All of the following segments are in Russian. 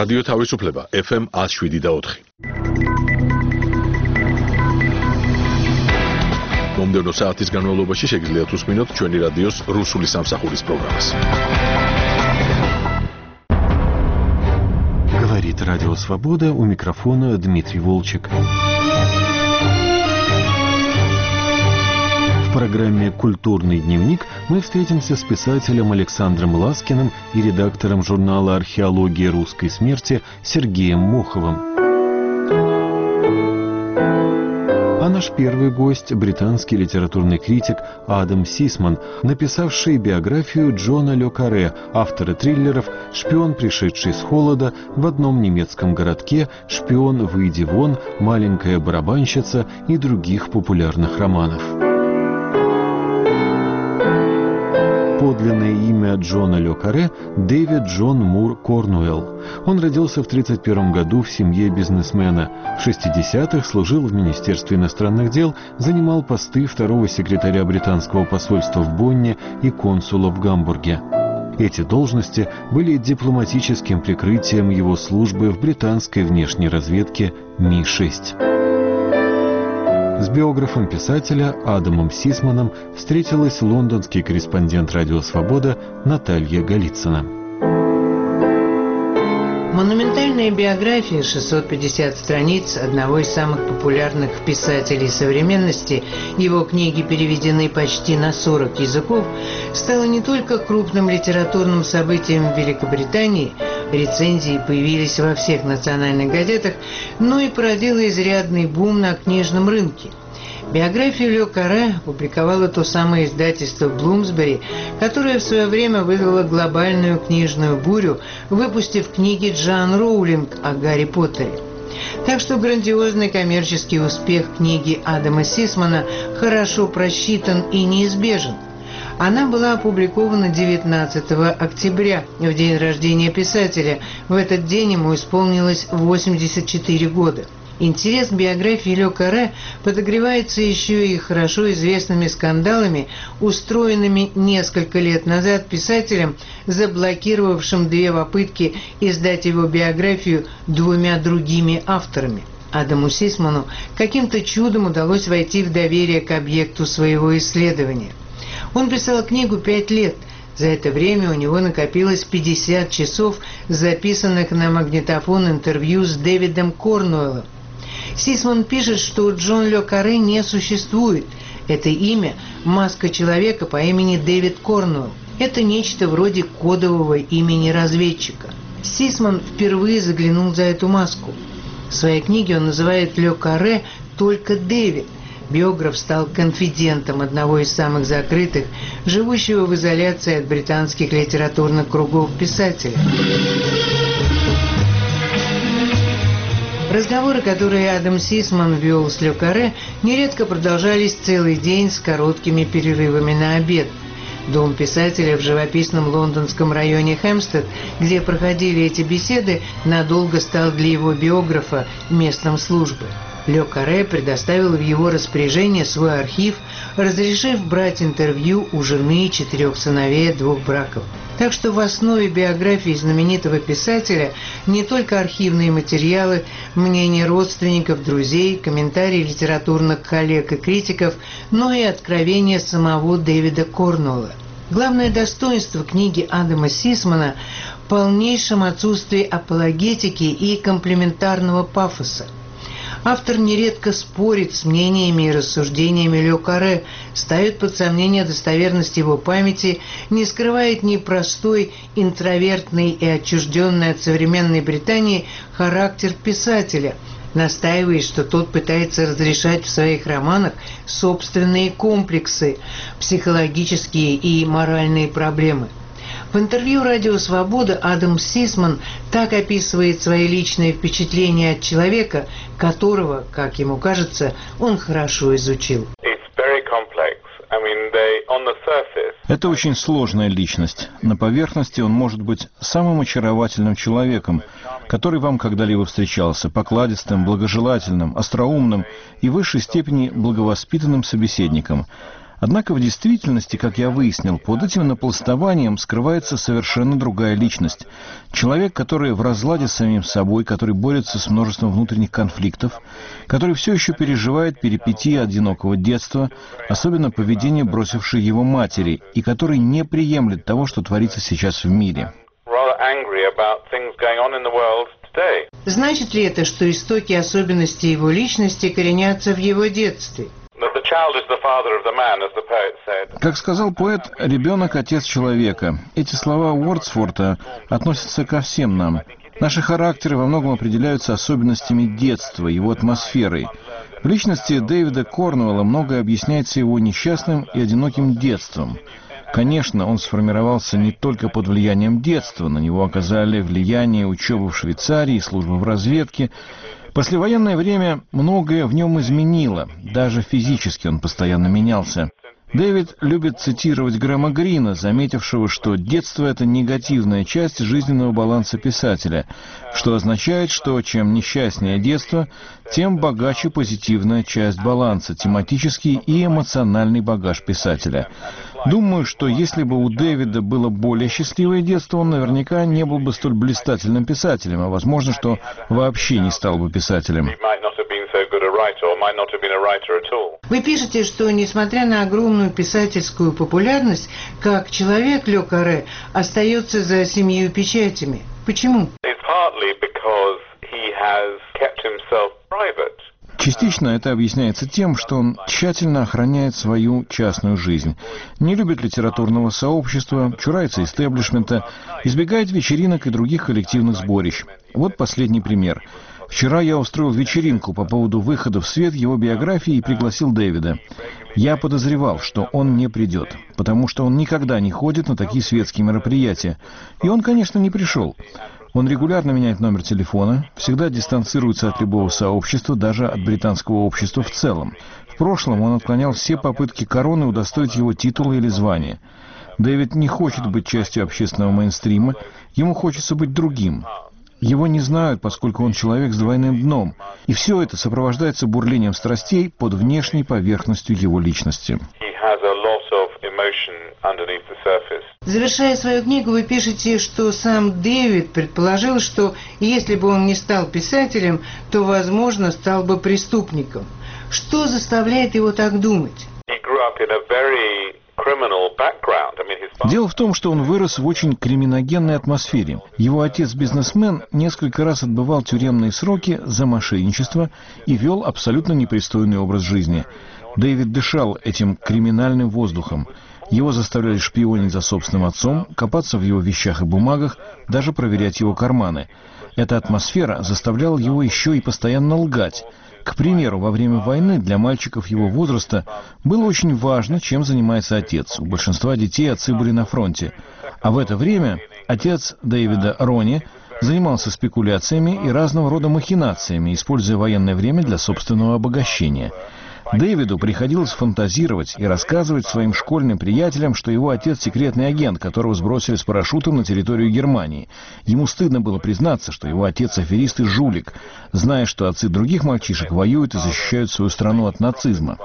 რადიო თავისუფლება FM 107.4. მომდევნო საათის განმავლობაში შეგიძლიათ უსმინოთ ჩვენი რადიოს რუსული სამსახურის პროგრამას. Говорит Радио Свобода, у микрофона Дмитрий Волчек. В программе «Культурный дневник» мы встретимся с писателем Александром Ласкиным и редактором журнала «Археология русской смерти» Сергеем Моховым. А наш первый гость – британский литературный критик Адам Сисман, написавший биографию Джона Ле Карре, автора триллеров «Шпион, пришедший с холода», «В одном немецком городке», «Шпион, выйди вон», «Маленькая барабанщица» и других популярных романов. Подлинное имя Джона Ле Карре – Дэвид Джон Мур Корнуэлл. Он родился в 1931 году в семье бизнесмена. В 60-х служил в Министерстве иностранных дел, занимал посты второго секретаря британского посольства в Бонне и консула в Гамбурге. Эти должности были дипломатическим прикрытием его службы в британской внешней разведке Ми-6. С биографом писателя Адамом Сисманом встретилась лондонский корреспондент «Радио Свобода» Наталья Голицына. Монументальная биография 650 страниц одного из самых популярных писателей современности, его книги переведены почти на 40 языков, стала не только крупным литературным событием в Великобритании, рецензии появились во всех национальных газетах, но и породила изрядный бум на книжном рынке. Биографию Ле Карре публиковало то самое издательство Блумсбери, которое в свое время вызвало глобальную книжную бурю, выпустив книги Джоан Роулинг о Гарри Поттере. Так что грандиозный коммерческий успех книги Адама Сисмана хорошо просчитан и неизбежен. Она была опубликована 19 октября, в день рождения писателя. В этот день ему исполнилось 84 года. Интерес к биографии Ле Карре подогревается еще и хорошо известными скандалами, устроенными несколько лет назад писателем, заблокировавшим 2 попытки издать его биографию 2 другими авторами. Адаму Сисману каким-то чудом удалось войти в доверие к объекту своего исследования. Он писал книгу 5 лет. За это время у него накопилось 50 часов записанных на магнитофон интервью с Дэвидом Корнуэллом. Сисман пишет, что Джон Ле Карре не существует. Это имя – маска человека по имени Дэвид Корнуэлл. Это нечто вроде кодового имени разведчика. Сисман впервые заглянул за эту маску. В своей книге он называет Ле Карре только Дэвид. Биограф стал конфидентом одного из самых закрытых, живущего в изоляции от британских литературных кругов писателя. Разговоры, которые Адам Сисман вел с Ле Карре, нередко продолжались целый день с короткими перерывами на обед. Дом писателя в живописном лондонском районе Хэмпстед, где проходили эти беседы, надолго стал для его биографа местом службы. Ле Карре предоставил в его распоряжение свой архив, разрешив брать интервью у жены, 4 сыновей от 2 браков. Так что в основе биографии знаменитого писателя не только архивные материалы, мнения родственников, друзей, комментарии литературных коллег и критиков, но и откровения самого Дэвида Корнуэлла. Главное достоинство книги Адама Сисмана в полнейшем отсутствии апологетики и комплиментарного пафоса. Автор нередко спорит с мнениями и рассуждениями Ле Карре, ставит под сомнение достоверность его памяти, не скрывает непростой, интровертный и отчужденный от современной Британии характер писателя, настаивает, что тот пытается разрешать в своих романах собственные комплексы, психологические и моральные проблемы. В интервью «Радио Свобода» Адам Сисман так описывает свои личные впечатления от человека, которого, как ему кажется, он хорошо изучил. Это очень сложная личность. На поверхности он может быть самым очаровательным человеком, который вам когда-либо встречался, покладистым, благожелательным, остроумным и в высшей степени благовоспитанным собеседником. Однако в действительности, как я выяснил, под этим напластованием скрывается совершенно другая личность. Человек, который в разладе с самим собой, который борется с множеством внутренних конфликтов, который все еще переживает перипетии одинокого детства, особенно поведение бросившей его матери, и который не приемлет того, что творится сейчас в мире. Значит ли это, что истоки особенностей его личности коренятся в его детстве? Как сказал поэт, ребенок – отец человека. Эти слова Уордсворта относятся ко всем нам. Наши характеры во многом определяются особенностями детства, его атмосферой. В личности Дэвида Корнуэлла многое объясняется его несчастным и одиноким детством. Конечно, он сформировался не только под влиянием детства, на него оказали влияние учеба в Швейцарии, служба в разведке. Послевоенное время многое в нем изменило, даже физически он постоянно менялся. Дэвид любит цитировать Грэма Грина, заметившего, что детство – это негативная часть жизненного баланса писателя, что означает, что чем несчастнее детство, тем богаче позитивная часть баланса, тематический и эмоциональный багаж писателя. Думаю, что если бы у Дэвида было более счастливое детство, он наверняка не был бы столь блистательным писателем, а возможно, что вообще не стал бы писателем. Вы пишете, что, несмотря на огромную писательскую популярность, как человек Ле Карре остается за 7 печатями. Почему? Частично это объясняется тем, что он тщательно охраняет свою частную жизнь, не любит литературного сообщества, чурается истеблишмента, избегает вечеринок и других коллективных сборищ. Вот последний пример. Вчера я устроил вечеринку по поводу выхода в свет его биографии и пригласил Дэвида. Я подозревал, что он не придет, потому что он никогда не ходит на такие светские мероприятия. И он, конечно, не пришел. Он регулярно меняет номер телефона, всегда дистанцируется от любого сообщества, даже от британского общества в целом. В прошлом он отклонял все попытки короны удостоить его титула или звания. Дэвид не хочет быть частью общественного мейнстрима, ему хочется быть другим. Его не знают, поскольку он человек с двойным дном, и все это сопровождается бурлением страстей под внешней поверхностью его личности. Завершая свою книгу, вы пишете, что сам Дэвид предположил, что если бы он не стал писателем, то, возможно, стал бы преступником. Что заставляет его так думать? Дело в том, что он вырос в очень криминогенной атмосфере. Его отец-бизнесмен несколько раз отбывал тюремные сроки за мошенничество и вел абсолютно непристойный образ жизни. Дэвид дышал этим криминальным воздухом. Его заставляли шпионить за собственным отцом, копаться в его вещах и бумагах, даже проверять его карманы. Эта атмосфера заставляла его еще и постоянно лгать. К примеру, во время войны для мальчиков его возраста было очень важно, чем занимается отец. У большинства детей отцы были на фронте. А в это время отец Дэвида, Ронни, занимался спекуляциями и разного рода махинациями, используя военное время для собственного обогащения. Дэвиду приходилось фантазировать и рассказывать своим школьным приятелям, что его отец секретный агент, которого сбросили с парашютом на территорию Германии. Ему стыдно было признаться, что его отец аферист и жулик, зная, что отцы других мальчишек воюют и защищают свою страну от нацизма.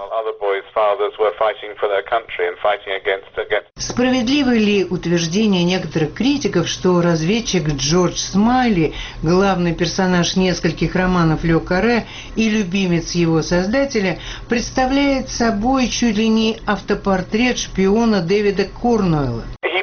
Справедливо ли утверждение некоторых критиков, что разведчик Джордж Смайли, главный персонаж нескольких романов Ле Карре и любимец его создателя, представляет собой чуть ли не автопортрет шпиона Дэвида Корнуэлла?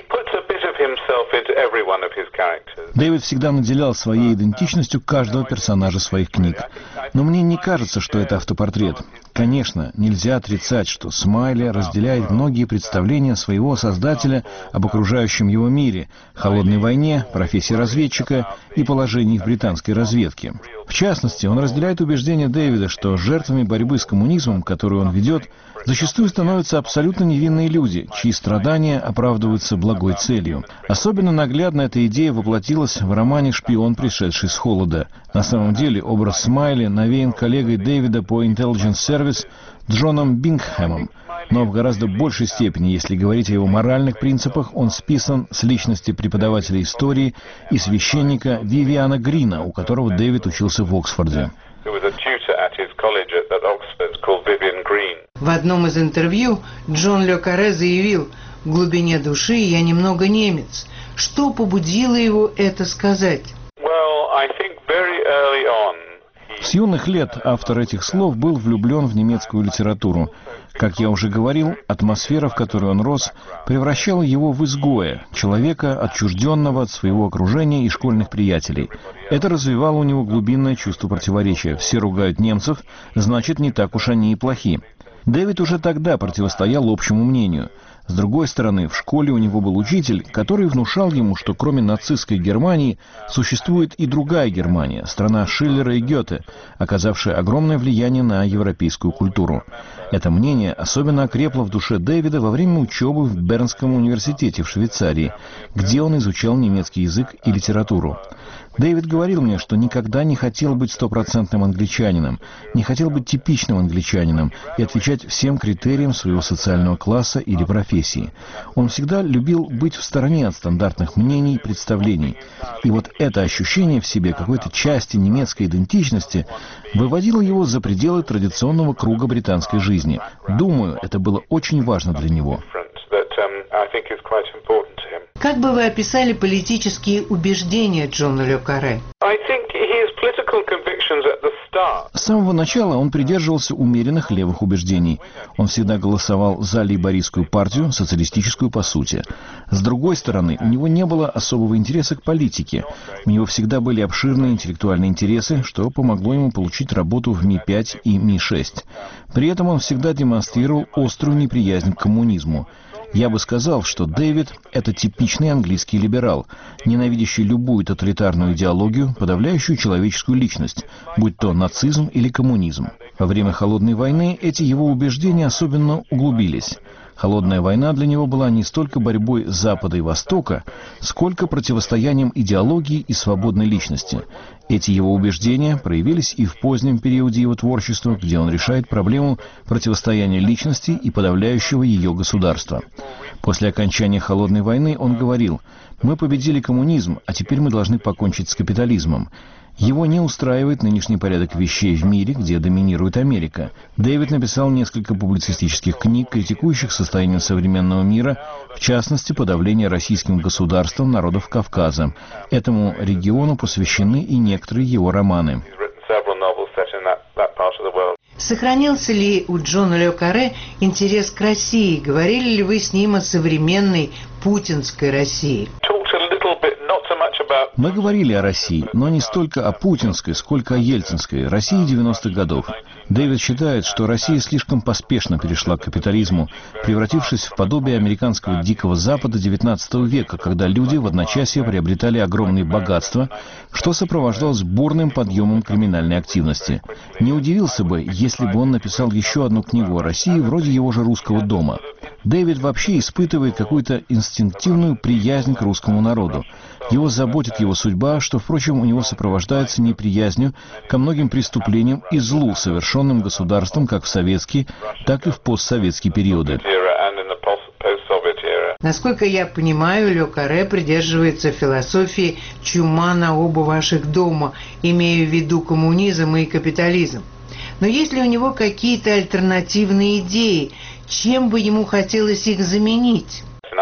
Дэвид всегда наделял своей идентичностью каждого персонажа своих книг. Но мне не кажется, что это автопортрет. Конечно, нельзя отрицать, что Смайли разделяет многие представления своего создателя об окружающем его мире, холодной войне, профессии разведчика и положении в британской разведке. В частности, он разделяет убеждение Дэвида, что жертвами борьбы с коммунизмом, которую он ведет, зачастую становятся абсолютно невинные люди, чьи страдания оправдываются благой целью. Особенно наглядно эта идея воплотилась в романе «Шпион, пришедший с холода». На самом деле образ Смайли навеян коллегой Дэвида по Intelligence Service Джоном Бингхэмом, но в гораздо большей степени, если говорить о его моральных принципах, он списан с личности преподавателя истории и священника Вивиана Грина, у которого Дэвид учился в Оксфорде. В одном из интервью Джон Ле Карре заявил: «В глубине души я немного немец». Что побудило его это сказать? С юных лет автор этих слов был влюблен в немецкую литературу. Как я уже говорил, атмосфера, в которой он рос, превращала его в изгоя, человека, отчужденного от своего окружения и школьных приятелей. Это развивало у него глубинное чувство противоречия. Все ругают немцев, значит, не так уж они и плохи. Дэвид уже тогда противостоял общему мнению. С другой стороны, в школе у него был учитель, который внушал ему, что кроме нацистской Германии существует и другая Германия, страна Шиллера и Гёте, оказавшая огромное влияние на европейскую культуру. Это мнение особенно окрепло в душе Дэвида во время учебы в Бернском университете в Швейцарии, где он изучал немецкий язык и литературу. Дэвид говорил мне, что никогда не хотел быть стопроцентным англичанином, не хотел быть типичным англичанином и отвечать всем критериям своего социального класса или профессии. Он всегда любил быть в стороне от стандартных мнений и представлений. И вот это ощущение в себе какой-то части немецкой идентичности выводило его за пределы традиционного круга британской жизни. Думаю, это было очень важно для него. Как бы вы описали политические убеждения Джона Ле Карре? С самого начала он придерживался умеренных левых убеждений. Он всегда голосовал за лейбористскую партию, социалистическую по сути. С другой стороны, у него не было особого интереса к политике. У него всегда были обширные интеллектуальные интересы, что помогло ему получить работу в Ми-5 и Ми-6. При этом он всегда демонстрировал острую неприязнь к коммунизму. Я бы сказал, что Дэвид – это типичный английский либерал, ненавидящий любую тоталитарную идеологию, подавляющую человеческую личность, будь то нацизм или коммунизм. Во время Холодной войны эти его убеждения особенно углубились. Холодная война для него была не столько борьбой Запада и Востока, сколько противостоянием идеологии и свободной личности. Эти его убеждения проявились и в позднем периоде его творчества, где он решает проблему противостояния личности и подавляющего ее государства. После окончания Холодной войны он говорил: «Мы победили коммунизм, а теперь мы должны покончить с капитализмом». Его не устраивает нынешний порядок вещей в мире, где доминирует Америка. Дэвид написал несколько публицистических книг, критикующих состояние современного мира, в частности, подавление российским государством народов Кавказа. Этому региону посвящены и некоторые его романы. Сохранился ли у Джона Ле Карре интерес к России? Говорили ли вы с ним о современной путинской России? Мы говорили о России, но не столько о путинской, сколько о ельцинской, России 90-х годов. Дэвид считает, что Россия слишком поспешно перешла к капитализму, превратившись в подобие американского Дикого Запада XIX века, когда люди в одночасье приобретали огромные богатства, что сопровождалось бурным подъемом криминальной активности. Не удивился бы, если бы он написал еще одну книгу о России, вроде его же «Русского дома». Дэвид вообще испытывает какую-то инстинктивную приязнь к русскому народу. Его заботит его судьба, что, впрочем, у него сопровождается неприязнью ко многим преступлениям и злу, совершенным государством как в советские, так и в постсоветские периоды. Насколько я понимаю, Ле Карре придерживается философии «чума на оба ваших дома», имея в виду коммунизм и капитализм. Но есть ли у него какие-то альтернативные идеи? Чем бы ему хотелось их заменить?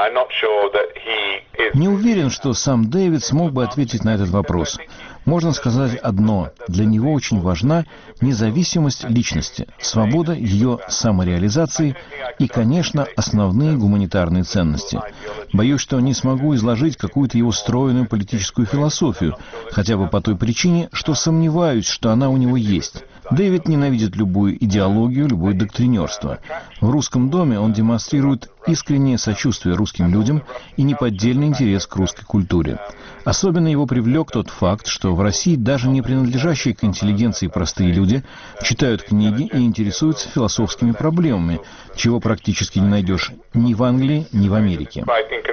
Не уверен, что сам Дэвид смог бы ответить на этот вопрос. Можно сказать одно. Для него очень важна независимость личности, свобода ее самореализации и, конечно, основные гуманитарные ценности. Боюсь, что не смогу изложить какую-то его стройную политическую философию, хотя бы по той причине, что сомневаюсь, что она у него есть. Дэвид ненавидит любую идеологию, любое доктринерство. В «Русском доме» он демонстрирует искреннее сочувствие русским людям и неподдельный интерес к русской культуре. Особенно его привлек тот факт, что в России даже не принадлежащие к интеллигенции простые люди читают книги и интересуются философскими проблемами, чего практически не найдешь ни в Англии, ни в Америке.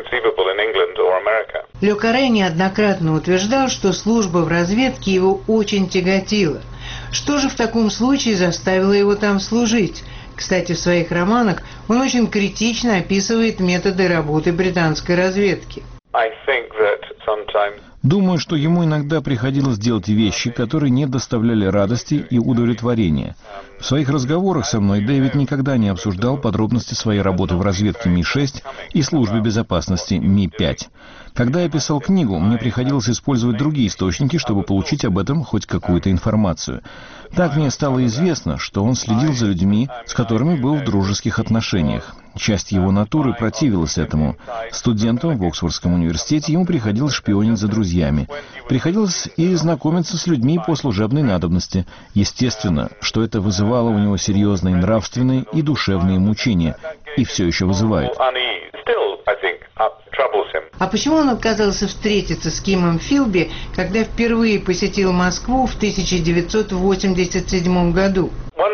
Ле Карре неоднократно утверждал, что служба в разведке его очень тяготила. Что же в таком случае заставило его там служить? Кстати, в своих романах он очень критично описывает методы работы британской разведки. Думаю, что ему иногда приходилось делать вещи, которые не доставляли радости и удовлетворения. В своих разговорах со мной Дэвид никогда не обсуждал подробности своей работы в разведке Ми-6 и службе безопасности Ми-5. Когда я писал книгу, мне приходилось использовать другие источники, чтобы получить об этом хоть какую-то информацию. Так мне стало известно, что он следил за людьми, с которыми был в дружеских отношениях. Часть его натуры противилась этому. Студентом в Оксфордском университете ему приходилось шпионить за друзьями. Приходилось и знакомиться с людьми по служебной надобности. Естественно, что это вызывало у него серьезные нравственные и душевные мучения. И все еще вызывает. А почему он отказался встретиться с Кимом Филби, когда впервые посетил Москву в 1987 году?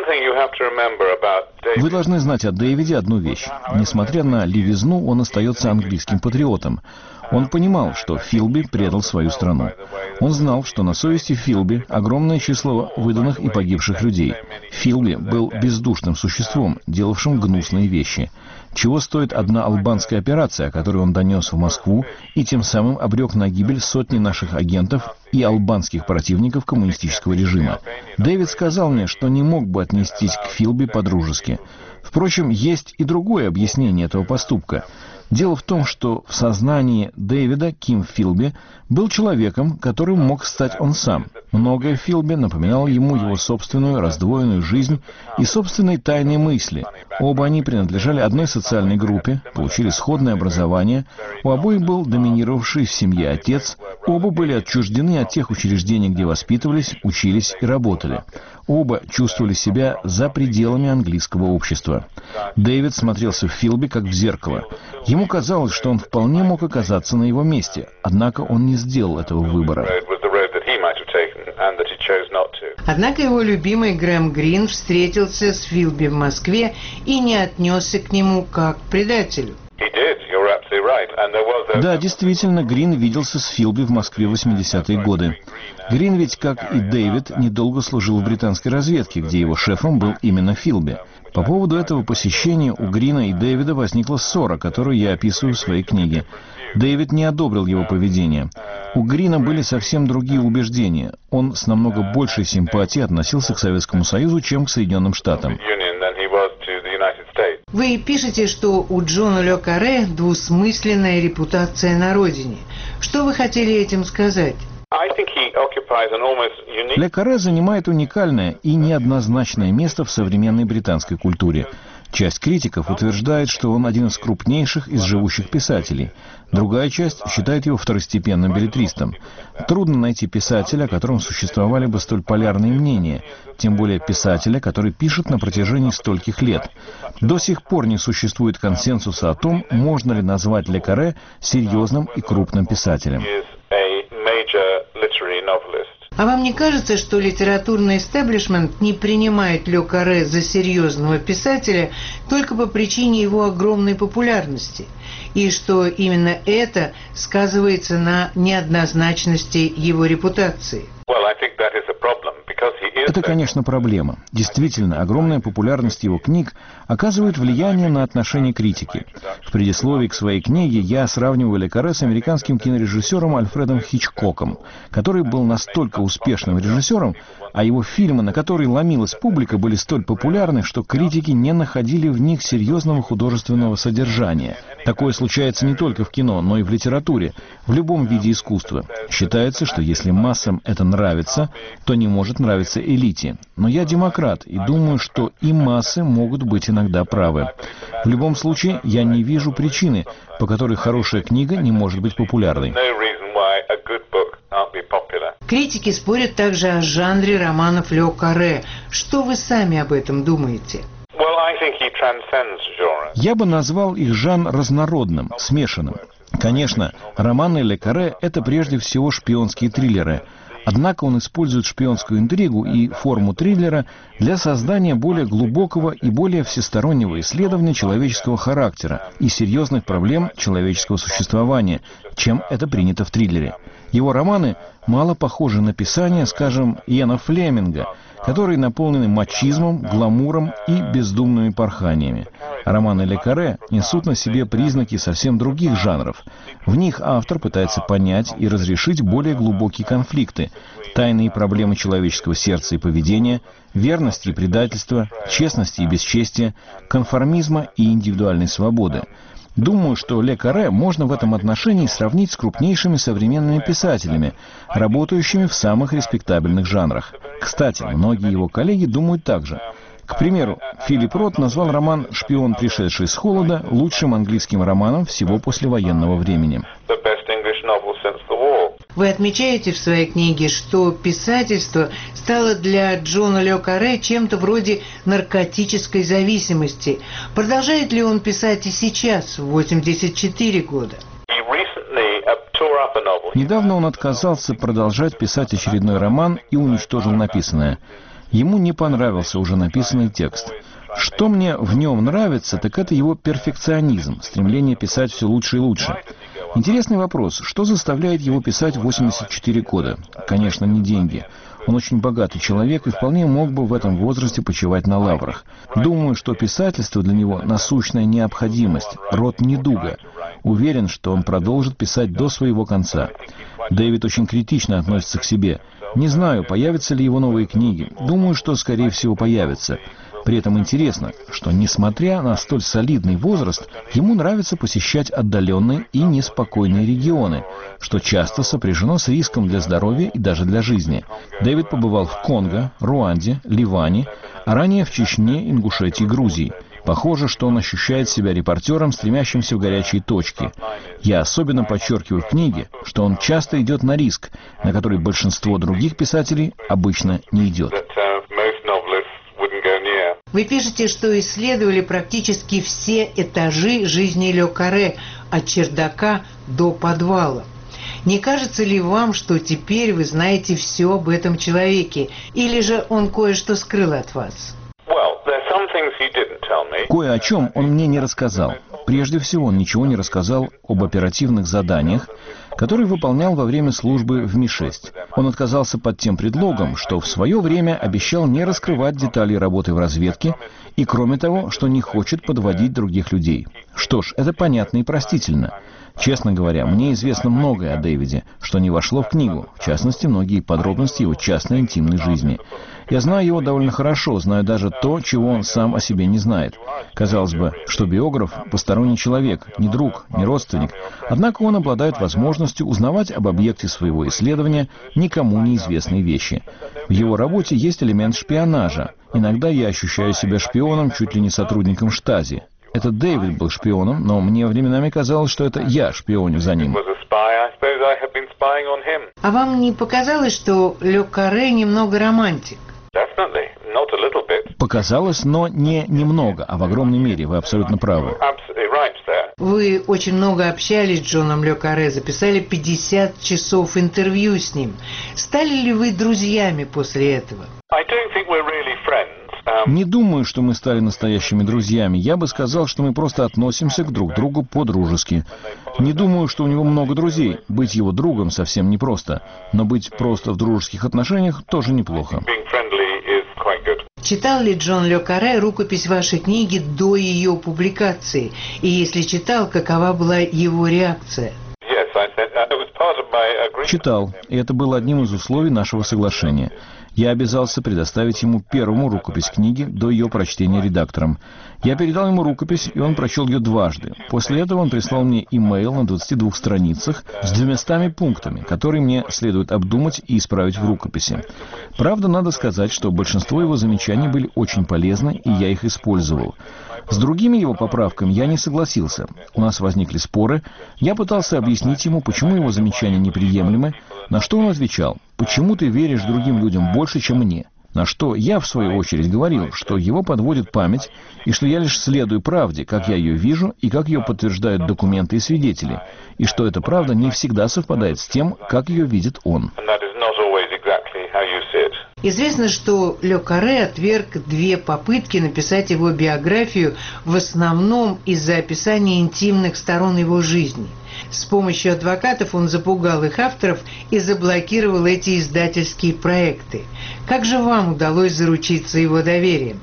Вы должны знать о Дэвиде одну вещь. Несмотря на левизну, он остается английским патриотом. Он понимал, что Филби предал свою страну. Он знал, что на совести Филби огромное число выданных и погибших людей. Филби был бездушным существом, делавшим гнусные вещи. Чего стоит одна албанская операция, которую он донес в Москву и тем самым обрек на гибель сотни наших агентов и албанских противников коммунистического режима. Дэвид сказал мне, что не мог бы отнестись к Филби по-дружески. Впрочем, есть и другое объяснение этого поступка. Дело в том, что в сознании Дэвида Ким Филби был человеком, которым мог стать он сам. Многое в Филби напоминало ему его собственную раздвоенную жизнь и собственные тайные мысли. Оба они принадлежали одной социальной группе, получили сходное образование, у обоих был доминировавший в семье отец, оба были отчуждены от тех учреждений, где воспитывались, учились и работали. Оба чувствовали себя за пределами английского общества. Дэвид смотрелся в Филби как в зеркало. Ему казалось, что он вполне мог оказаться на его месте, однако он не сделал этого выбора. Однако его любимый Грэм Грин встретился с Филби в Москве и не отнесся к нему как к предателю. Да, действительно, Грин виделся с Филби в Москве в 80-е годы. Грин ведь, как и Дэвид, недолго служил в британской разведке, где его шефом был именно Филби. По поводу этого посещения у Грина и Дэвида возникла ссора, которую я описываю в своей книге. Дэвид не одобрил его поведение. У Грина были совсем другие убеждения. Он с намного большей симпатией относился к Советскому Союзу, чем к Соединенным Штатам. Вы пишете, что у Джона Ле Карре двусмысленная репутация на родине. Что вы хотели этим сказать? Ле Карре занимает уникальное и неоднозначное место в современной британской культуре. Часть критиков утверждает, что он один из крупнейших из живущих писателей. Другая часть считает его второстепенным беллетристом. Трудно найти писателя, о котором существовали бы столь полярные мнения, тем более писателя, который пишет на протяжении стольких лет. До сих пор не существует консенсуса о том, можно ли назвать Ле Карре серьезным и крупным писателем. А вам не кажется, что литературный истеблишмент не принимает Ле Карре за серьезного писателя только по причине его огромной популярности? И что именно это сказывается на неоднозначности его репутации? Это, конечно, проблема. Действительно, огромная популярность его книг оказывает влияние на отношение критики. В предисловии к своей книге я сравниваю Ле Карре с американским кинорежиссером Альфредом Хичкоком, который был настолько успешным режиссером, а его фильмы, на которые ломилась публика, были столь популярны, что критики не находили в них серьезного художественного содержания. Такое случается не только в кино, но и в литературе, в любом виде искусства. Считается, что если массам это нравится, то не может нравиться элите. Но я демократ и думаю, что и массы могут быть иногда правы. В любом случае, я не вижу причины, по которой хорошая книга не может быть популярной. Критики спорят также о жанре романов Ле Карре. Что вы сами об этом думаете? Я бы назвал их жанр разнородным, смешанным. Конечно, романы Ле Карре — это прежде всего шпионские триллеры. Однако он использует шпионскую интригу и форму триллера для создания более глубокого и более всестороннего исследования человеческого характера и серьезных проблем человеческого существования, чем это принято в триллере. Его романы мало похожи на писания, скажем, Иэна Флеминга, которые наполнены мачизмом, гламуром и бездумными порханиями. Романы Ле Карре несут на себе признаки совсем других жанров. В них автор пытается понять и разрешить более глубокие конфликты, тайные проблемы человеческого сердца и поведения, верности и предательства, честности и бесчестия, конформизма и индивидуальной свободы. Думаю, что Ле Карре можно в этом отношении сравнить с крупнейшими современными писателями, работающими в самых респектабельных жанрах. Кстати, многие его коллеги думают так же. К примеру, Филипп Рот назвал роман «Шпион, пришедший с холода» лучшим английским романом всего послевоенного времени. Вы отмечаете в своей книге, что писательство стало для Джона Ле Карре чем-то вроде наркотической зависимости. Продолжает ли он писать и сейчас, в 84 года? Недавно он отказался продолжать писать очередной роман и уничтожил написанное. Ему не понравился уже написанный текст. Что мне в нем нравится, так это его перфекционизм, стремление писать все лучше и лучше. Интересный вопрос, что заставляет его писать в 84 года? Конечно, не деньги. Он очень богатый человек и вполне мог бы в этом возрасте почивать на лаврах. Думаю, что писательство для него насущная необходимость, род недуга. Уверен, что он продолжит писать до своего конца. Дэвид очень критично относится к себе. Не знаю, появятся ли его новые книги. Думаю, что, скорее всего, появятся. При этом интересно, что, несмотря на столь солидный возраст, ему нравится посещать отдаленные и неспокойные регионы, что часто сопряжено с риском для здоровья и даже для жизни. Дэвид побывал в Конго, Руанде, Ливане, а ранее в Чечне, Ингушетии, Грузии. Похоже, что он ощущает себя репортером, стремящимся в горячие точки. Я особенно подчеркиваю в книге, что он часто идет на риск, на который большинство других писателей обычно не идет. Вы пишете, что исследовали практически все этажи жизни Ле Карре, от чердака до подвала. Не кажется ли вам, что теперь вы знаете все об этом человеке, или же он кое-что скрыл от вас? Кое о чем он мне не рассказал. Прежде всего, он ничего не рассказал об оперативных заданиях, которые выполнял во время службы в Ми-6. Он отказался под тем предлогом, что в свое время обещал не раскрывать детали работы в разведке и, кроме того, что не хочет подводить других людей. Что ж, это понятно и простительно. Честно говоря, мне известно многое о Дэвиде, что не вошло в книгу, в частности, многие подробности его частной интимной жизни. Я знаю его довольно хорошо, знаю даже то, чего он сам о себе не знает. Казалось бы, что биограф – посторонний человек, не друг, не родственник. Однако он обладает возможностью узнавать об объекте своего исследования никому неизвестные вещи. В его работе есть элемент шпионажа. Иногда я ощущаю себя шпионом, чуть ли не сотрудником Штази. Это Дэвид был шпионом, но мне временами казалось, что это я шпионю за ним. А вам не показалось, что Ле Карре немного романтик? Показалось, но не немного, а в огромной мере. Вы абсолютно правы. Вы очень много общались с Джоном Ле Карре, записали 50 часов интервью с ним. Стали ли вы друзьями после этого? Не думаю, что мы стали настоящими друзьями. Я бы сказал, что мы просто относимся к друг другу по-дружески. Не думаю, что у него много друзей. Быть его другом совсем непросто. Но быть просто в дружеских отношениях тоже неплохо. Читал ли Джон Ле Карре рукопись вашей книги до ее публикации? И если читал, какова была его реакция? Читал, и это было одним из условий нашего соглашения. Я обязался предоставить ему первому рукопись книги до ее прочтения редактором. Я передал ему рукопись, и он прочел ее дважды. После этого он прислал мне имейл на 22 страницах с 200 пунктами, которые мне следует обдумать и исправить в рукописи. Правда, надо сказать, что большинство его замечаний были очень полезны, и я их использовал. С другими его поправками я не согласился. У нас возникли споры. Я пытался объяснить ему, почему его замечания неприемлемы, на что он отвечал: «Почему ты веришь другим людям больше, чем мне?» На что я, в свою очередь, говорил, что его подводит память, и что я лишь следую правде, как я ее вижу, и как ее подтверждают документы и свидетели, и что эта правда не всегда совпадает с тем, как ее видит он. Известно, что Ле Карре отверг 2 попытки написать его биографию в основном из-за описания интимных сторон его жизни. С помощью адвокатов он запугал их авторов и заблокировал эти издательские проекты. Как же вам удалось заручиться его доверием?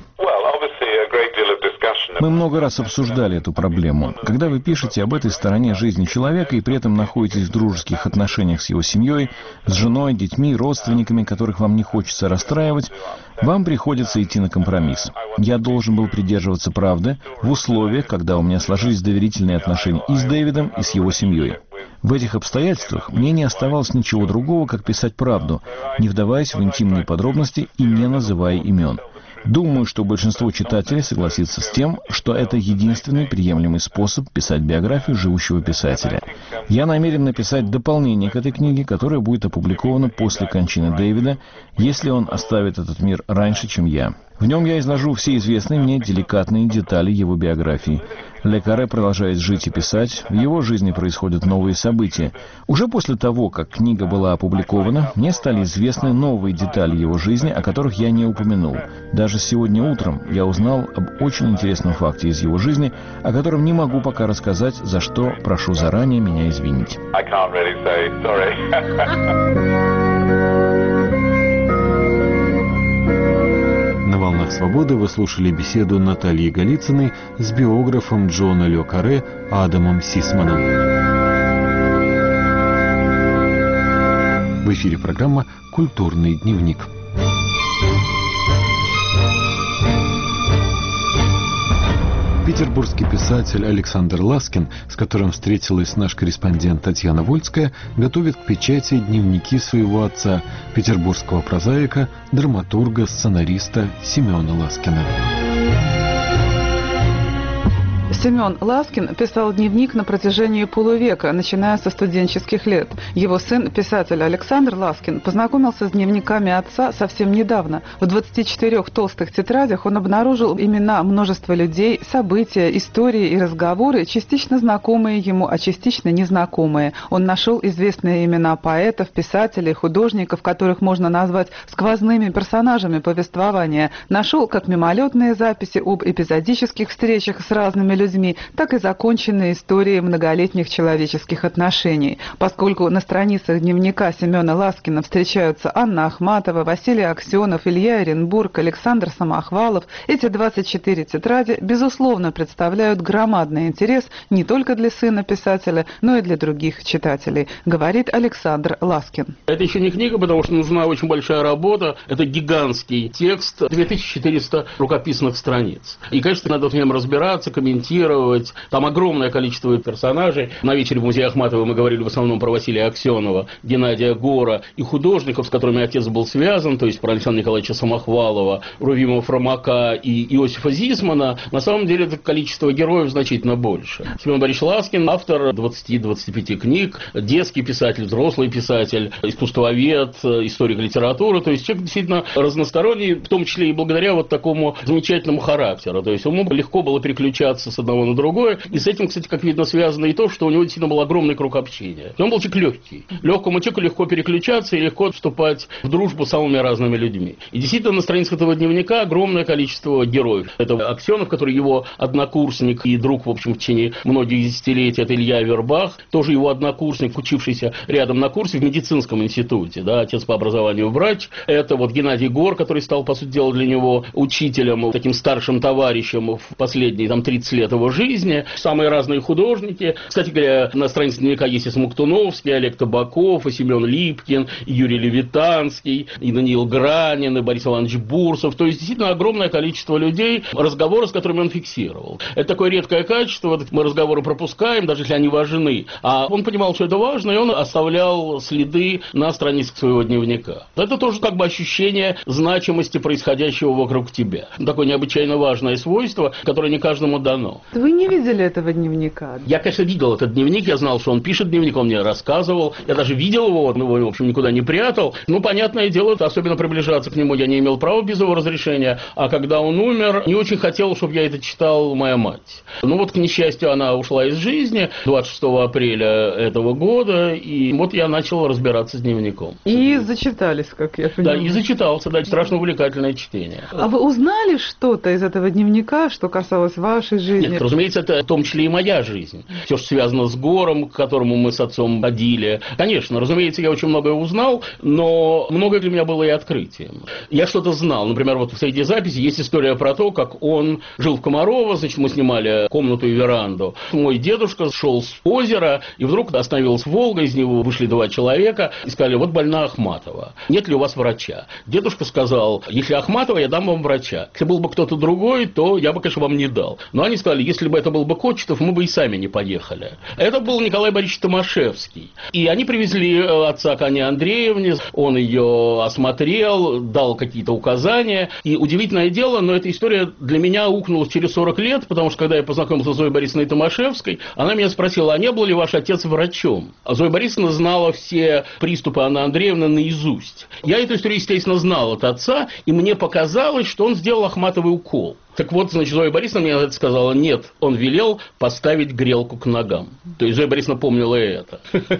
Мы много раз обсуждали эту проблему. Когда вы пишете об этой стороне жизни человека и при этом находитесь в дружеских отношениях с его семьей, с женой, детьми, родственниками, которых вам не хочется расстраивать, вам приходится идти на компромисс. Я должен был придерживаться правды в условиях, когда у меня сложились доверительные отношения и с Дэвидом, и с его семьей. В этих обстоятельствах мне не оставалось ничего другого, как писать правду, не вдаваясь в интимные подробности и не называя имен. Думаю, что большинство читателей согласится с тем, что это единственный приемлемый способ писать биографию живущего писателя. Я намерен написать дополнение к этой книге, которое будет опубликовано после кончины Дэвида, если он оставит этот мир раньше, чем я. В нем я изложу все известные мне деликатные детали его биографии. Ле Карре продолжает жить и писать, в его жизни происходят новые события. Уже после того, как книга была опубликована, мне стали известны новые детали его жизни, о которых я не упомянул. Даже сегодня утром я узнал об очень интересном факте из его жизни, о котором не могу пока рассказать, за что прошу заранее меня извинить. На «Волнах свободы» вы слушали беседу Натальи Голицыной с биографом Джона Ле Карре Адамом Сисманом. В эфире программа «Культурный дневник». Петербургский писатель Александр Ласкин, с которым встретилась наш корреспондент Татьяна Вольская, готовит к печати дневники своего отца, петербургского прозаика, драматурга, сценариста Семена Ласкина. Семен Ласкин писал дневник на протяжении полувека, начиная со студенческих лет. Его сын, писатель Александр Ласкин, познакомился с дневниками отца совсем недавно. В 24 толстых тетрадях он обнаружил имена множества людей, события, истории и разговоры, частично знакомые ему, а частично незнакомые. Он нашел известные имена поэтов, писателей, художников, которых можно назвать сквозными персонажами повествования. Нашел как мимолетные записи об эпизодических встречах с разными людьми, так и законченные истории многолетних человеческих отношений. Поскольку на страницах дневника Семена Ласкина встречаются Анна Ахматова, Василий Аксенов, Илья Оренбург, Александр Самохвалов, эти 24 тетради, безусловно, представляют громадный интерес не только для сына писателя, но и для других читателей, говорит Александр Ласкин. Это еще не книга, потому что нужна очень большая работа. Это гигантский текст, 2400 рукописных страниц. И, конечно, надо в нем разбираться, комментировать. Там огромное количество персонажей. На вечере в музее Ахматовой мы говорили в основном про Василия Аксенова, Геннадия Гора и художников, с которыми отец был связан, то есть про Александра Николаевича Самохвалова, Рувима Фромака и Иосифа Зисмана. На самом деле это количество героев значительно больше. Семен Борисович Ласкин, автор 20-25 книг, детский писатель, взрослый писатель, искусствовед, историк литературы. То есть человек действительно разносторонний, в том числе и благодаря вот такому замечательному характеру. То есть ему легко было переключаться с одного на другое. И с этим, кстати, как видно, связано и то, что у него действительно был огромный круг общения. Он был человек легкий. Легкому человеку легко переключаться и легко вступать в дружбу с самыми разными людьми. И действительно, на страницах этого дневника огромное количество героев. Это Аксенов, который его однокурсник и друг, в общем, в течение многих десятилетий. Это Илья Вербах, тоже его однокурсник, учившийся рядом на курсе в медицинском институте. Да, отец по образованию врач. Это вот Геннадий Гор, который стал, по сути дела, для него учителем, таким старшим товарищем в последние 30 лет его жизни. Самые разные художники. Кстати говоря, на странице дневника есть и Смоктуновский, и Олег Табаков, и Семен Липкин, и Юрий Левитанский, и Даниил Гранин, и Борис Иванович Бурсов. То есть, действительно, огромное количество людей, разговоры с которыми он фиксировал. Это такое редкое качество. Мы разговоры пропускаем, даже если они важны. А он понимал, что это важно, и он оставлял следы на страницах своего дневника. Это тоже как бы ощущение значимости происходящего вокруг тебя. Такое необычайно важное свойство, которое не каждому дано. исключено. Вы не видели этого дневника? Я, конечно, видел этот дневник, я знал, что он пишет дневник, он мне рассказывал, я даже видел его, он его, в общем, никуда не прятал. Ну, понятное дело, особенно приближаться к нему я не имел права без его разрешения, а когда он умер, не очень хотел, чтобы я это читал моя мать. Ну, вот, к несчастью, она ушла из жизни 26 апреля этого года, и вот я начал разбираться с дневником. И зачитались, как я понимаю. Да, и зачитался, да, страшно увлекательное чтение. А вы узнали что-то из этого дневника, что касалось вашей жизни? Нет, разумеется, это в том числе и моя жизнь. Все, что связано с Гором, к которому мы с отцом ходили. Конечно, разумеется, я очень многое узнал, но многое для меня было и открытием. Я что-то знал. Например, вот в среди записей есть история про то, как он жил в Комарово, значит, мы снимали комнату и веранду. Мой дедушка шел с озера, и вдруг остановилась Волга, из него вышли 2 человека и сказали: вот больна Ахматова, нет ли у вас врача? Дедушка сказал: если Ахматова, я дам вам врача. Если был бы кто-то другой, то я бы, конечно, вам не дал. Но они сказали: если бы это был бы Кочетов, мы бы и сами не поехали. Это был Николай Борисович Томашевский. И они привезли отца к Анне Андреевне, он ее осмотрел, дал какие-то указания. И удивительное дело, но эта история для меня укнулась через 40 лет, потому что когда я познакомился с Зоей Борисовной Томашевской, она меня спросила: а не был ли ваш отец врачом? А Зоя Борисовна знала все приступы Анны Андреевны наизусть. Я эту историю, естественно, знал от отца, и мне показалось, что он сделал Ахматовой укол. Так вот, значит, Зоя Борисовна мне это сказала: нет, он велел поставить грелку к ногам. То есть Зоя Борисовна помнила и это.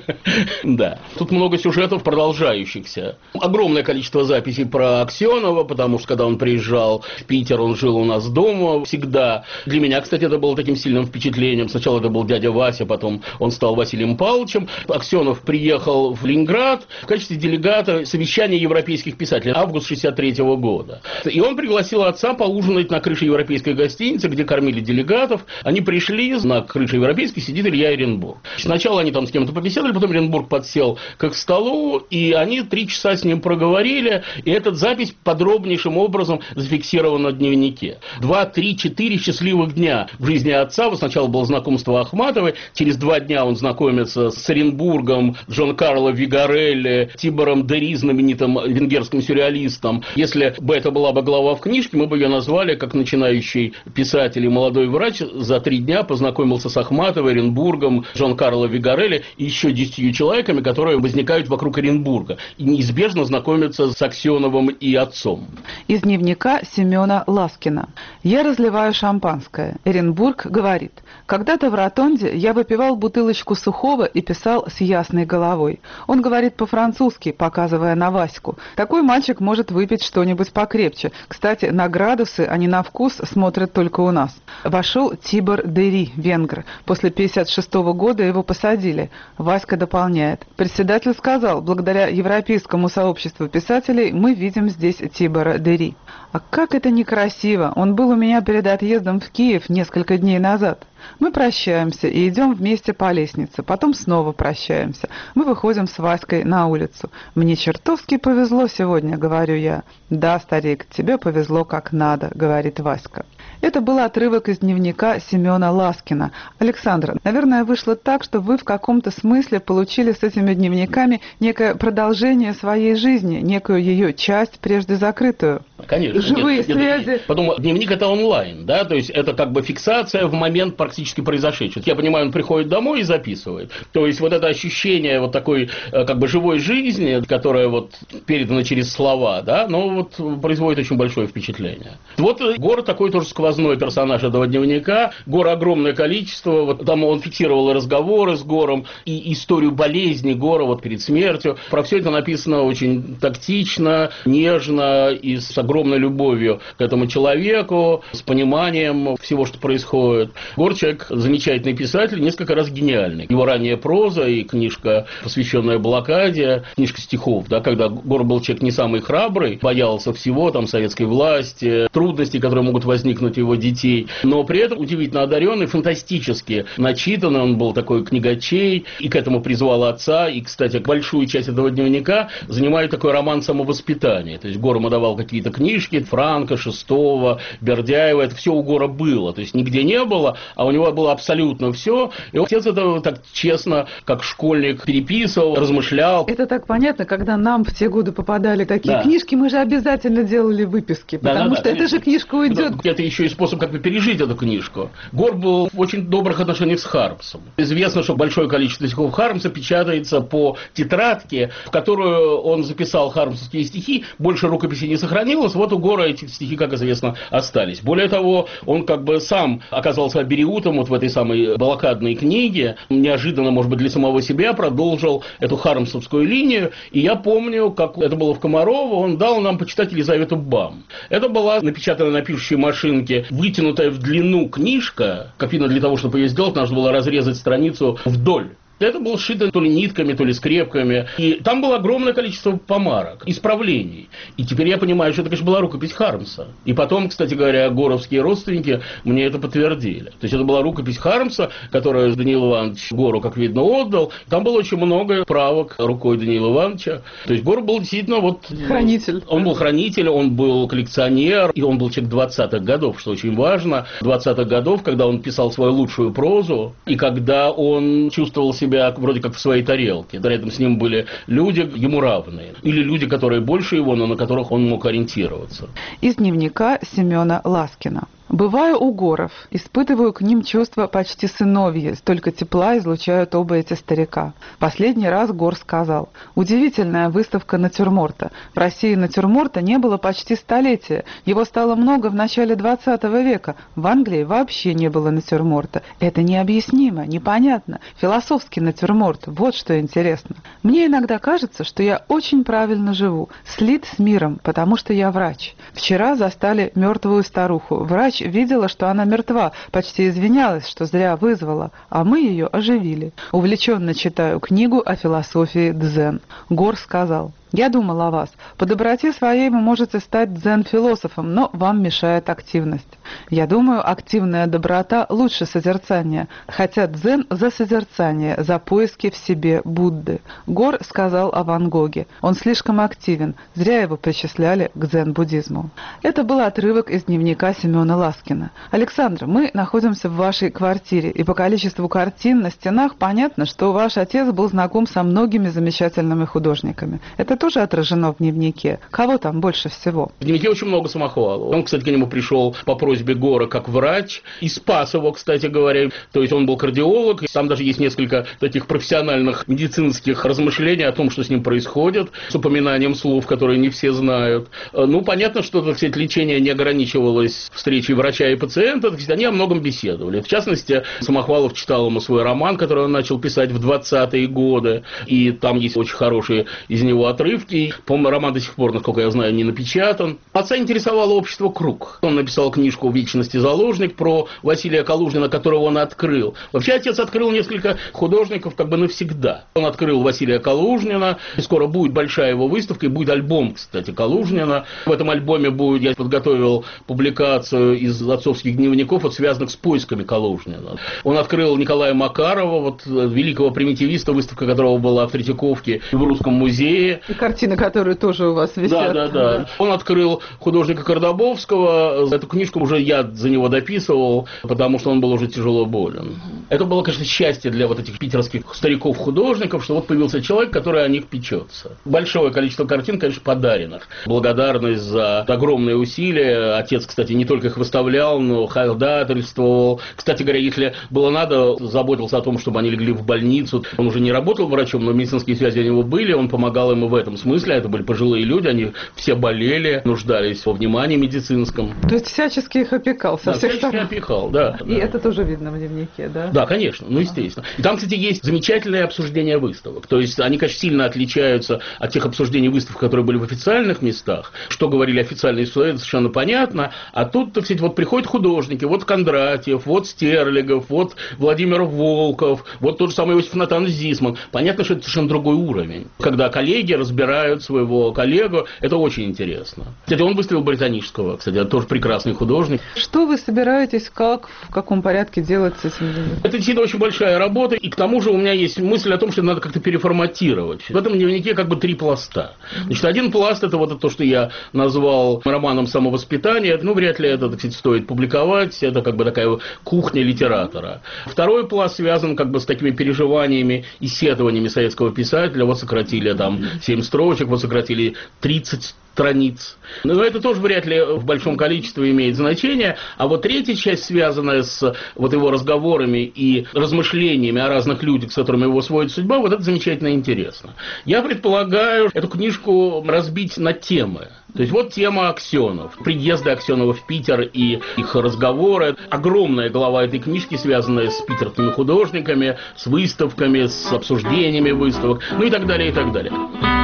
Да. Тут много сюжетов продолжающихся. Огромное количество записей про Аксенова, потому что когда он приезжал в Питер, он жил у нас дома всегда. Для меня, кстати, это было таким сильным впечатлением. Сначала это был дядя Вася, потом он стал Василием Павловичем. Аксенов приехал в Ленинград в качестве делегата совещания европейских писателей, август 1963 года. И он пригласил отца поужинать на крыше европейской гостиницы, где кормили делегатов. Они пришли, на крыше европейской сидит Илья Эренбург. Сначала они там с кем-то побеседовали, потом Эренбург подсел к их столу, и они 3 часа с ним проговорили, и эта запись подробнейшим образом зафиксирована в дневнике. 2, 3, 4 счастливых дня в жизни отца. Вот сначала было знакомство Ахматовой, через 2 дня он знакомится с Оренбургом, Джон Карло Вигарелли, Тибором Дери, знаменитым венгерским сюрреалистом. Если бы это была бы глава в книжке, мы бы ее назвали как начинающий писатель и молодой врач за 3 дня познакомился с Ахматовой, Оренбургом, Джон Карло Вигарелли и еще 10 человеками, которые возникают вокруг Оренбурга и неизбежно знакомятся с Аксеновым и отцом. Из дневника Семена Ласкина. «Я разливаю шампанское. Эренбург говорит: когда-то в ротонде я выпивал бутылочку сухого и писал с ясной головой. Он говорит по-французски, показывая на Ваську. Такой мальчик может выпить что-нибудь покрепче. Кстати, на градусы, а не на вкус смотрят только у нас. Вошел Тибор Дери, венгр. После 1956 года его посадили. Васька дополняет. Председатель сказал: благодаря Европейскому сообществу писателей мы видим здесь Тибора Дери. А как это некрасиво! Он был у меня перед отъездом в Киев несколько дней назад. Мы прощаемся и идем вместе по лестнице, потом снова прощаемся. Мы выходим с Васькой на улицу. Мне чертовски повезло сегодня, говорю я. Да, старик, тебе повезло как надо, говорит Васька. Это был отрывок из дневника Семена Ласкина. Александр, наверное, вышло так, что вы в каком-то смысле получили с этими дневниками некое продолжение своей жизни, некую ее часть, прежде закрытую. Конечно. Живые связи. Потом дневник — это онлайн, да, то есть это как бы фиксация в момент практически произошедшего. Я понимаю, он приходит домой и записывает. То есть вот это ощущение вот такой как бы живой жизни, которая вот передана через слова, да, но вот производит очень большое впечатление. Вот Гор такой тоже сквозной персонаж этого дневника. Гора огромное количество. Вот там он фиксировал и разговоры с Гором, и историю болезни Гора вот перед смертью. Про все это написано очень тактично, нежно и с огромной любовью к этому человеку, с пониманием всего, что происходит. Гор человек замечательный писатель, несколько раз гениальный. Его ранняя проза и книжка, посвященная блокаде, книжка стихов, да, когда Гор был человек не самый храбрый, боялся всего, там, советской власти, трудностей, которые могут возникнуть у его детей, но при этом удивительно одаренный, фантастически начитанный, он был такой книгачей, и к этому призвал отца, и, кстати, большую часть этого дневника занимает такой роман самовоспитания, то есть Гор ему давал какие-то книжки, Франка, Шестого, Бердяева, это все у Гора было, то есть нигде не было, а у него было абсолютно все, и отец это так честно, как школьник, переписывал, размышлял. Это так понятно, когда нам в те годы попадали такие книжки, мы же обязательно делали выписки, потому что эта же книжка уйдет. Это еще и способ как бы пережить эту книжку. Гор был в очень добрых отношениях с Хармсом. Известно, что большое количество стихов Хармса печатается по тетрадке, в которую он записал хармсовские стихи. Больше рукописей не сохранилось. Вот у Гора эти стихи, как известно, остались. Более того, он как бы сам оказался абериутом вот в этой самой блокадной книге. Неожиданно, может быть, для самого себя продолжил эту хармсовскую линию. И я помню, как это было в Комарово, он дал нам почитать Елизавету Бам. Это была напечатанная на пишущей машинке, вытянутая в длину книжка. Как видно, для того, чтобы ее сделать, нужно было разрезать страницу вдоль. Это было сшито то ли нитками, то ли скрепками. И там было огромное количество помарок, исправлений. И теперь я понимаю, что это, конечно, была рукопись Хармса. И потом, кстати говоря, горовские родственники мне это подтвердили. То есть это была рукопись Хармса, которую Даниил Иванович Гору, как видно, отдал. Там было очень много правок рукой Даниила Ивановича. То есть Гор был действительно вот... Хранитель. Он был хранитель, он был коллекционер, и он был человек 20-х годов, что очень важно. 20-х годов, когда он писал свою лучшую прозу, и когда он чувствовал себя вроде как в своей тарелке. Рядом с ним были люди ему равные. Или люди, которые больше его, но на которых он мог ориентироваться. Из дневника Семена Ласкина. Бываю у Горов, испытываю к ним чувства почти сыновьи, столько тепла излучают оба эти старика. Последний раз Гор сказал: удивительная выставка натюрморта. В России натюрморта не было почти столетия, его стало много в начале 20 века. В Англии вообще не было натюрморта. Это необъяснимо, непонятно. Философский натюрморт, вот что интересно. Мне иногда кажется, что я очень правильно живу, слит с миром, потому что я врач. Вчера застали мертвую старуху. Врач видела, что она мертва, почти извинялась, что зря вызвала, а мы ее оживили. Увлеченно читаю книгу о философии дзен. Гор сказал: я думал о вас. По доброте своей вы можете стать дзен-философом, но вам мешает активность. Я думаю, активная доброта лучше созерцания, хотя дзен за созерцание, за поиски в себе Будды. Гор сказал о Ван Гоге. Он слишком активен, зря его причисляли к дзен-буддизму. Это был отрывок из дневника Семена Ласкина. Александр, мы находимся в вашей квартире, и по количеству картин на стенах понятно, что ваш отец был знаком со многими замечательными художниками. Это тоже отражено в дневнике. Кого там больше всего? В дневнике очень много Самохвалова. Он, кстати, к нему пришел по просьбе Гора как врач и спас его, кстати говоря. То есть он был кардиолог, и там даже есть несколько таких профессиональных медицинских размышлений о том, что с ним происходит, с упоминанием слов, которые не все знают. Ну, понятно, что, так сказать, лечение не ограничивалось встречей врача и пациента, так сказать, они о многом беседовали. В частности, Самохвалов читал ему свой роман, который он начал писать в 20-е годы, и там есть очень хорошие из него отрывки. По-моему, роман до сих пор, насколько я знаю, не напечатан. Отца интересовало общество «Круг». Он написал книжку «Вечности заложник» про Василия Калужнина, которого он открыл. Вообще, отец открыл несколько художников как бы навсегда. Он открыл Василия Калужнина, и скоро будет большая его выставка, и будет альбом, кстати, Калужнина. В этом альбоме будет, я подготовил публикацию из отцовских дневников, вот, связанных с поисками Калужнина. Он открыл Николая Макарова, вот, великого примитивиста, выставка которого была в Третьяковке в Русском музее. И картины, которые тоже у вас висят. Да. Он открыл художника Кардабовского. Эту книжку уже я за него дописывал, потому что он был уже тяжело болен. Это было, конечно, счастье для вот этих питерских стариков-художников, что вот появился человек, который о них печется. Большое количество картин, конечно, подаренных. Благодарность за огромные усилия. Отец, кстати, не только их выставлял, но ходатайствовал. Кстати говоря, если было надо, заботился о том, чтобы они легли в больницу. Он уже не работал врачом, но медицинские связи у него были, он помогал ему в этом смысле. Это были пожилые люди, они все болели, нуждались во внимании медицинском. То есть всячески их опекал со всех сторон. Всячески опекал, да. И это тоже видно в дневнике, да? Да, конечно, ну естественно. И там, кстати, есть замечательное обсуждение выставок. То есть они, конечно, сильно отличаются от тех обсуждений выставок, которые были в официальных местах. Что говорили официальные слои, это совершенно понятно. А тут, так сказать, вот приходят художники, вот Кондратьев, вот Стерлигов, вот Владимир Волков, вот тот же самый Иосиф Натанович Зисман. Понятно, что это совершенно другой уровень. Когда коллеги разбирают своего коллегу, это очень интересно. Кстати, он выставил Британического, кстати, это тоже прекрасный художник. Что вы собираетесь, в каком порядке делать с этим? Это действительно очень большая работа, и к тому же у меня есть мысль о том, что надо как-то переформатировать. В этом дневнике как бы 3 пласта. Значит, один пласт – это вот то, что я назвал романом самовоспитания. Ну, вряд ли это, так сказать, стоит публиковать. Это как бы такая кухня литератора. Второй пласт связан как бы с такими переживаниями и сетованиями советского писателя. Вот сократили там 7 строчек, вот сократили 30 страниц. Но это тоже вряд ли в большом количестве имеет значение. А вот третья часть, связанная с вот его разговорами и размышлениями о разных людях, с которыми его сводит судьба, вот это замечательно интересно. Я предполагаю эту книжку разбить на темы. То есть вот тема Аксенов, приезды Аксенова в Питер и их разговоры. Огромная глава этой книжки, связанная с питерскими художниками, с выставками, с обсуждениями выставок, ну и так далее, и так далее.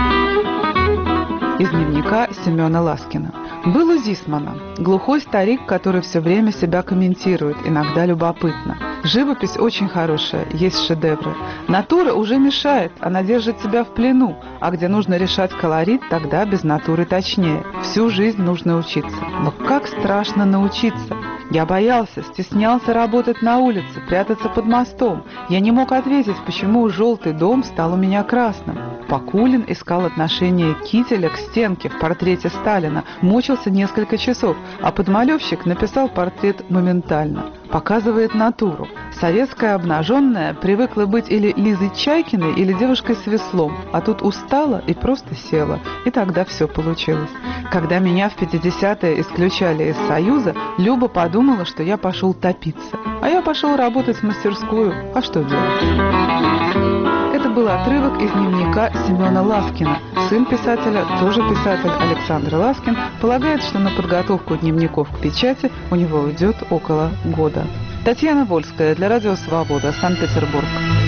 Из дневника Семена Ласкина. Был у Зисмана глухой старик, который все время себя комментирует, иногда любопытно. Живопись очень хорошая, есть шедевры. Натура уже мешает, она держит себя в плену, а где нужно решать колорит, тогда без натуры точнее. Всю жизнь нужно учиться. Но как страшно научиться! Я боялся, стеснялся работать на улице, прятаться под мостом. Я не мог ответить, почему желтый дом стал у меня красным. Покулин искал отношение Кителя к стенке в портрете Сталина, мучился несколько часов, а подмалевщик написал портрет моментально. Показывает натуру. Советская обнаженная привыкла быть или Лизой Чайкиной, или девушкой с веслом, а тут устала и просто села. И тогда все получилось. Когда меня в 50-е исключали из Союза, Люба подумала, что я пошел топиться. А я пошел работать в мастерскую. А что делать? Это был отрывок из дневника Семена Ласкина. Сын писателя, тоже писатель Александр Ласкин, полагает, что на подготовку дневников к печати у него уйдет около года. Татьяна Вольская для Радио Свобода, Санкт-Петербург.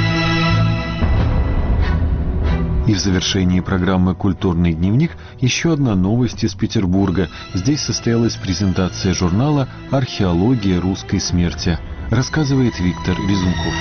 И в завершении программы «Культурный дневник» еще одна новость из Петербурга. Здесь состоялась презентация журнала «Археология русской смерти». Рассказывает Виктор Резунков.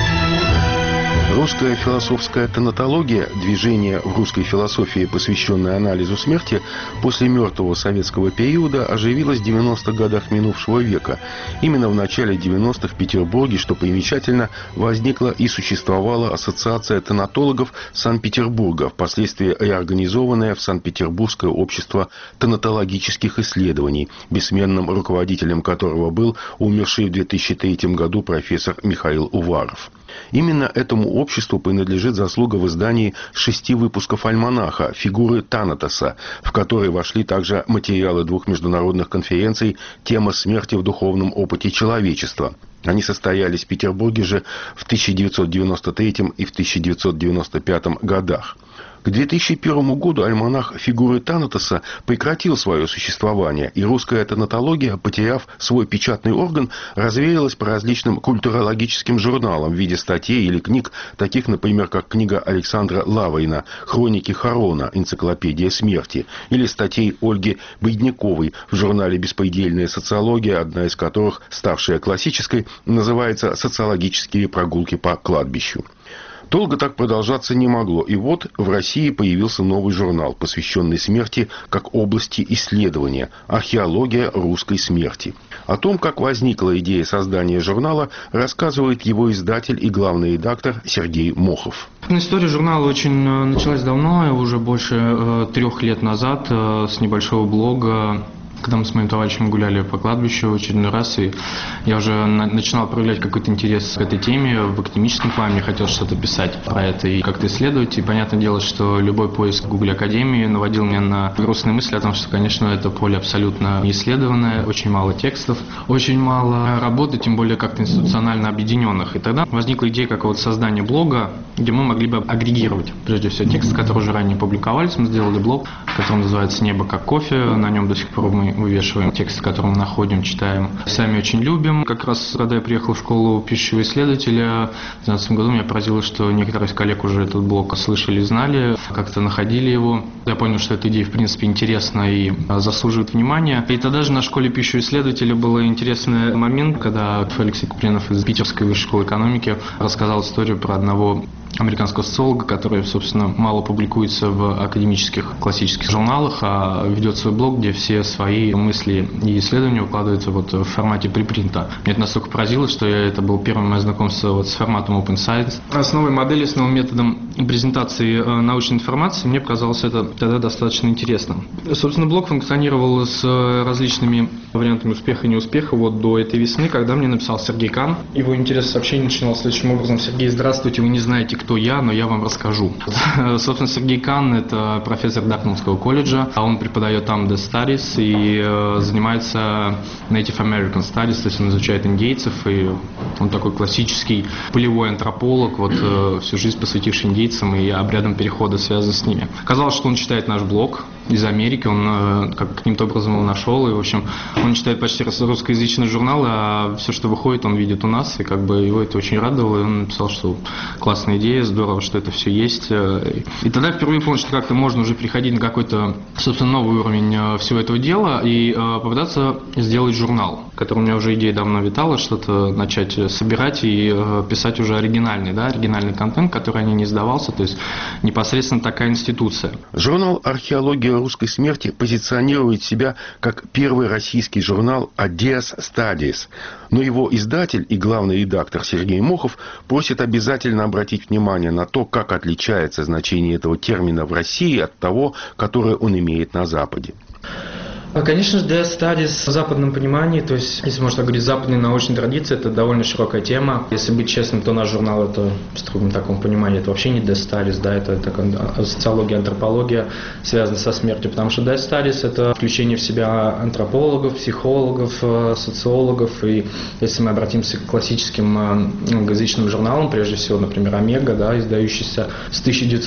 Русская философская тонатология, движение в русской философии, посвященное анализу смерти, после мертвого советского периода оживилось в 90-х годах минувшего века. Именно в начале 90-х в Петербурге, что примечательно, возникла и существовала Ассоциация тонатологов Санкт-Петербурга, впоследствии реорганизованная в Санкт-Петербургское общество тонатологических исследований, бессменным руководителем которого был умерший в 2003 году профессор Михаил Уваров. Именно этому обществу принадлежит заслуга в издании 6 выпусков альманаха «Фигуры Танатоса», в которые вошли также материалы 2 международных конференций «Тема смерти в духовном опыте человечества». Они состоялись в Петербурге же в 1993 и в 1995 годах. К 2001 году альманах «Фигуры Танатоса» прекратил свое существование, и русская тонатология, потеряв свой печатный орган, развеялась по различным культурологическим журналам в виде статей или книг, таких, например, как книга Александра Лаврина «Хроники Харона. Энциклопедия смерти», или статей Ольги Бедняковой в журнале «Беспредельная социология», одна из которых, ставшая классической, называется «Социологические прогулки по кладбищу». Долго так продолжаться не могло, и вот в России появился новый журнал, посвященный смерти как области исследования «Археология русской смерти». О том, как возникла идея создания журнала, рассказывает его издатель и главный редактор Сергей Мохов. История журнала очень началась давно, уже больше 3 лет назад, с небольшого блога. Когда мы с моим товарищем гуляли по кладбищу в очередной раз, и я уже начинал проявлять какой-то интерес к этой теме в академическом плане, мне хотелось что-то писать про это и как-то исследовать. И понятное дело, что любой поиск в Google Академии наводил меня на грустные мысли о том, что, конечно, это поле абсолютно не исследованное, очень мало текстов, очень мало работы, тем более как-то институционально объединенных. И тогда возникла идея какого-то создания блога, где мы могли бы агрегировать, прежде всего, тексты, которые уже ранее публиковались. Мы сделали блог, который называется «Небо как кофе», на нем до сих пор мы вывешиваем тексты, которые мы находим, читаем. Сами очень любим. Как раз, когда я приехал в школу пишущего исследователя, в 2012 году меня поразило, что некоторые из коллег уже этот блог слышали, знали, как-то находили его. Я понял, что эта идея, в принципе, интересна и заслуживает внимания. И тогда же на школе пищевого исследователя был интересный момент, когда Алексей Купринов из Питерской высшей школы экономики рассказал историю про одного американского социолога, который, собственно, мало публикуется в академических классических журналах, а ведет свой блог, где все свои мысли и исследования укладываются вот в формате припринта. Мне это настолько поразило, что это был первое мое знакомство вот с форматом Open Science. Основой модели, с новым методом презентации научной информации, мне показалось это тогда достаточно интересным. Собственно, блог функционировал с различными вариантами успеха и неуспеха вот до этой весны, когда мне написал Сергей Кан. Его интерес сообщения начинал следующим образом: Сергей, здравствуйте, вы не знаете, кто я, но я вам расскажу. Собственно, Сергей Кан – это профессор Дартмутского колледжа. Он преподает там Death Studies и занимается Native American Studies, то есть он изучает индейцев, и он такой классический полевой антрополог, всю жизнь посвятивший индейцам и обрядам перехода, связанным с ними. Оказалось, что он читает наш блог из Америки, он каким-то образом его нашел, и, в общем, он читает почти русскоязычный журнал, а все, что выходит, он видит у нас, и его это очень радовало, и он написал, что классная идея, здорово, что это все есть. И тогда впервые понял, что как-то можно уже приходить на какой-то, собственно, новый уровень всего этого дела и попытаться сделать журнал, который у меня уже идея давно витала, что-то начать собирать и писать уже оригинальный контент, который ранее не сдавался, то есть непосредственно такая институция. Журнал «Археология русской смерти» позиционирует себя как первый российский журнал о Death Studies, но его издатель и главный редактор Сергей Мохов просит обязательно обратить внимание на то, как отличается значение этого термина в России от того, которое он имеет на Западе. Конечно же, Death Studies в западном понимании, то есть, если можно так говорить, западные научные традиции, это довольно широкая тема. Если быть честным, то наш журнал, это в строгом таком понимании, это вообще не Death Studies, да, это социология, антропология, связанная со смертью, потому что Death Studies – это включение в себя антропологов, психологов, социологов, и если мы обратимся к классическим англоязычным журналам, прежде всего, например, Омега, да, издающийся с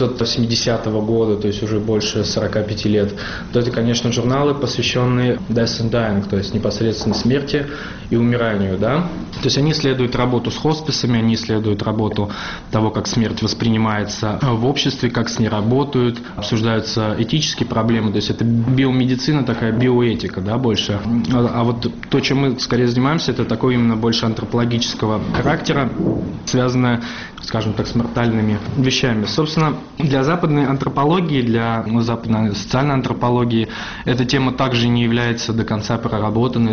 1970 года, то есть уже больше 45 лет, то это, конечно, журналы, посвященные death and dying, то есть непосредственно смерти и умиранию, да. То есть они исследуют работу с хосписами, они исследуют работу того, как смерть воспринимается в обществе, как с ней работают, обсуждаются этические проблемы, то есть это биомедицина, такая биоэтика, да, больше. А вот то, чем мы скорее занимаемся, это такое именно больше антропологического характера, связанное, скажем так, с мортальными вещами. Собственно, для западной антропологии, для западной социальной антропологии эта тема также не является до конца проработанной,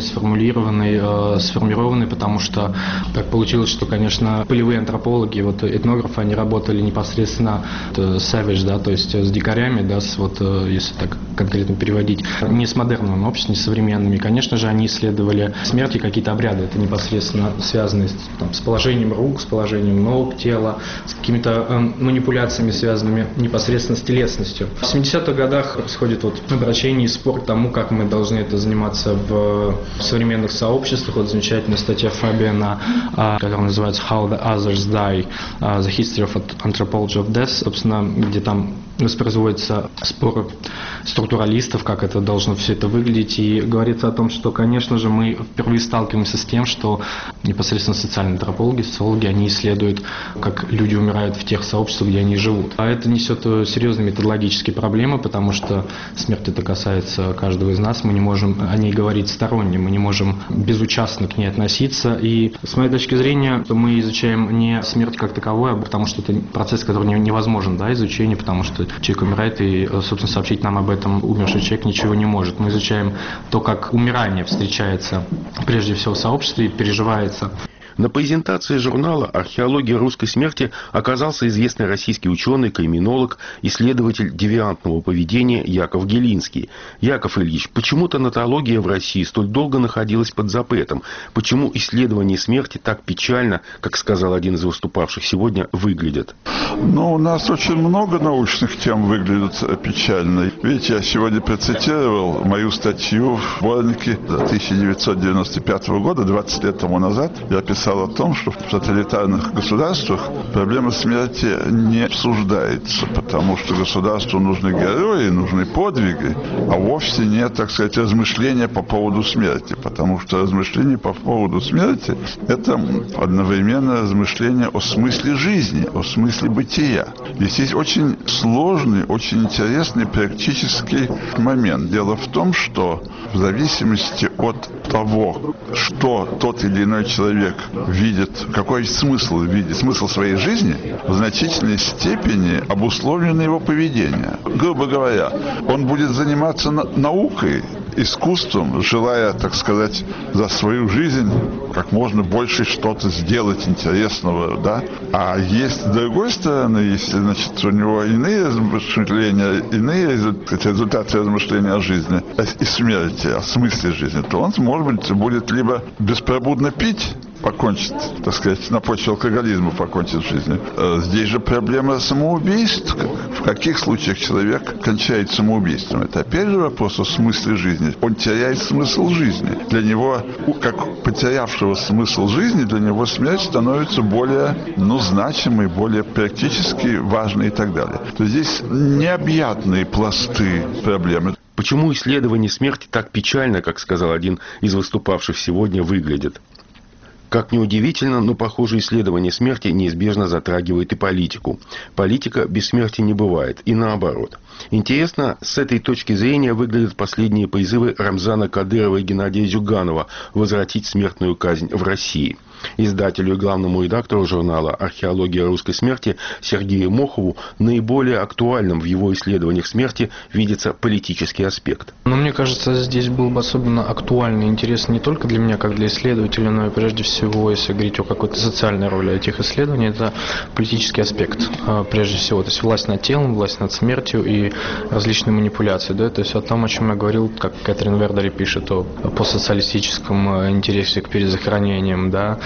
сформированной, потому что так получилось, что, конечно, полевые антропологи, этнографы, они работали непосредственно savage, да, то есть с дикарями, да, если так конкретно переводить, не с модерным обществом, не с современными. Конечно же, они исследовали смерть и какие-то обряды, это непосредственно связанные с положением рук, с положением ног, тела, с какими-то манипуляциями, связанными непосредственно с телесностью. В 70-х годах происходит обращение и спор к тому, как мы должны это заниматься в современных сообществах. Замечательная статья Фабиана, которая называется «How the Others Die. The History of Anthropology of Death», собственно, где там воспроизводится спор структуралистов, как это должно все это выглядеть, и говорится о том, что, конечно же, мы впервые сталкиваемся с тем, что непосредственно социальные антропологи, социологи, они исследуют, как люди умирают в тех сообществах, где они живут. А это несет серьезные методологические проблемы, потому что смерть это касается каждого из нас, мы не можем о ней говорить сторонне, мы не можем безучастно к ней относиться, и с моей точки зрения, мы изучаем не смерть как таковую, потому что это процесс, который невозможен, да, изучение, потому что человек умирает, и, собственно, сообщить нам об этом умерший человек ничего не может. Мы изучаем то, как умирание встречается прежде всего в сообществе и переживается. На презентации журнала «Археология русской смерти» оказался известный российский ученый, криминолог, исследователь девиантного поведения Яков Гелинский. Яков Ильич, почему танатология в России столь долго находилась под запретом? Почему исследование смерти так печально, как сказал один из выступавших сегодня, выглядит? У нас очень много научных тем выглядит печально. Видите, я сегодня процитировал мою статью в сборнике 1995 года, 20 лет тому назад. Я писал о том, что в тоталитарных государствах проблема смерти не обсуждается, потому что государству нужны герои, нужны подвиги, а вовсе нет, так сказать, размышления по поводу смерти, потому что размышление по поводу смерти – это одновременно размышление о смысле жизни, о смысле бытия. Здесь есть очень сложный, очень интересный практический момент. Дело в том, что в зависимости от того, что тот или иной человек видит, какой смысл видит, смысл своей жизни, в значительной степени обусловлено его поведение. Грубо говоря, он будет заниматься наукой, искусством, желая, так сказать, за свою жизнь как можно больше что-то сделать интересного, да. А есть с другой стороны, если, значит, у него иные размышления, иные результаты размышления о жизни и смерти, о смысле жизни, то он, может быть, будет либо беспробудно пить, покончит, так сказать, на почве алкоголизма покончит в жизни. Здесь же проблема самоубийств. В каких случаях человек кончает самоубийством? Это опять же вопрос о смысле жизни. Он теряет смысл жизни. Для него, как потерявшего смысл жизни, для него смерть становится более, значимой, более практически важной и так далее. То здесь необъятные пласты проблемы. Почему исследование смерти так печально, как сказал один из выступавших сегодня, выглядит? Как ни удивительно, но, похоже, исследование смерти неизбежно затрагивает и политику. Политика без смерти не бывает, и наоборот. Интересно, с этой точки зрения выглядят последние призывы Рамзана Кадырова и Геннадия Зюганова возвратить смертную казнь в России. Издателю и главному редактору журнала «Археология русской смерти» Сергею Мохову наиболее актуальным в его исследованиях смерти видится политический аспект. Но мне кажется, здесь был бы особенно актуальный интерес не только для меня, как для исследователя, но и прежде всего, если говорить о какой-то социальной роли этих исследований, это политический аспект. Прежде всего, то есть власть над телом, власть над смертью и различные манипуляции. Да? То есть о том, о чем я говорил, как Кэтрин Вердери пишет, о постсоциалистическом интересе к перезахоронениям, да?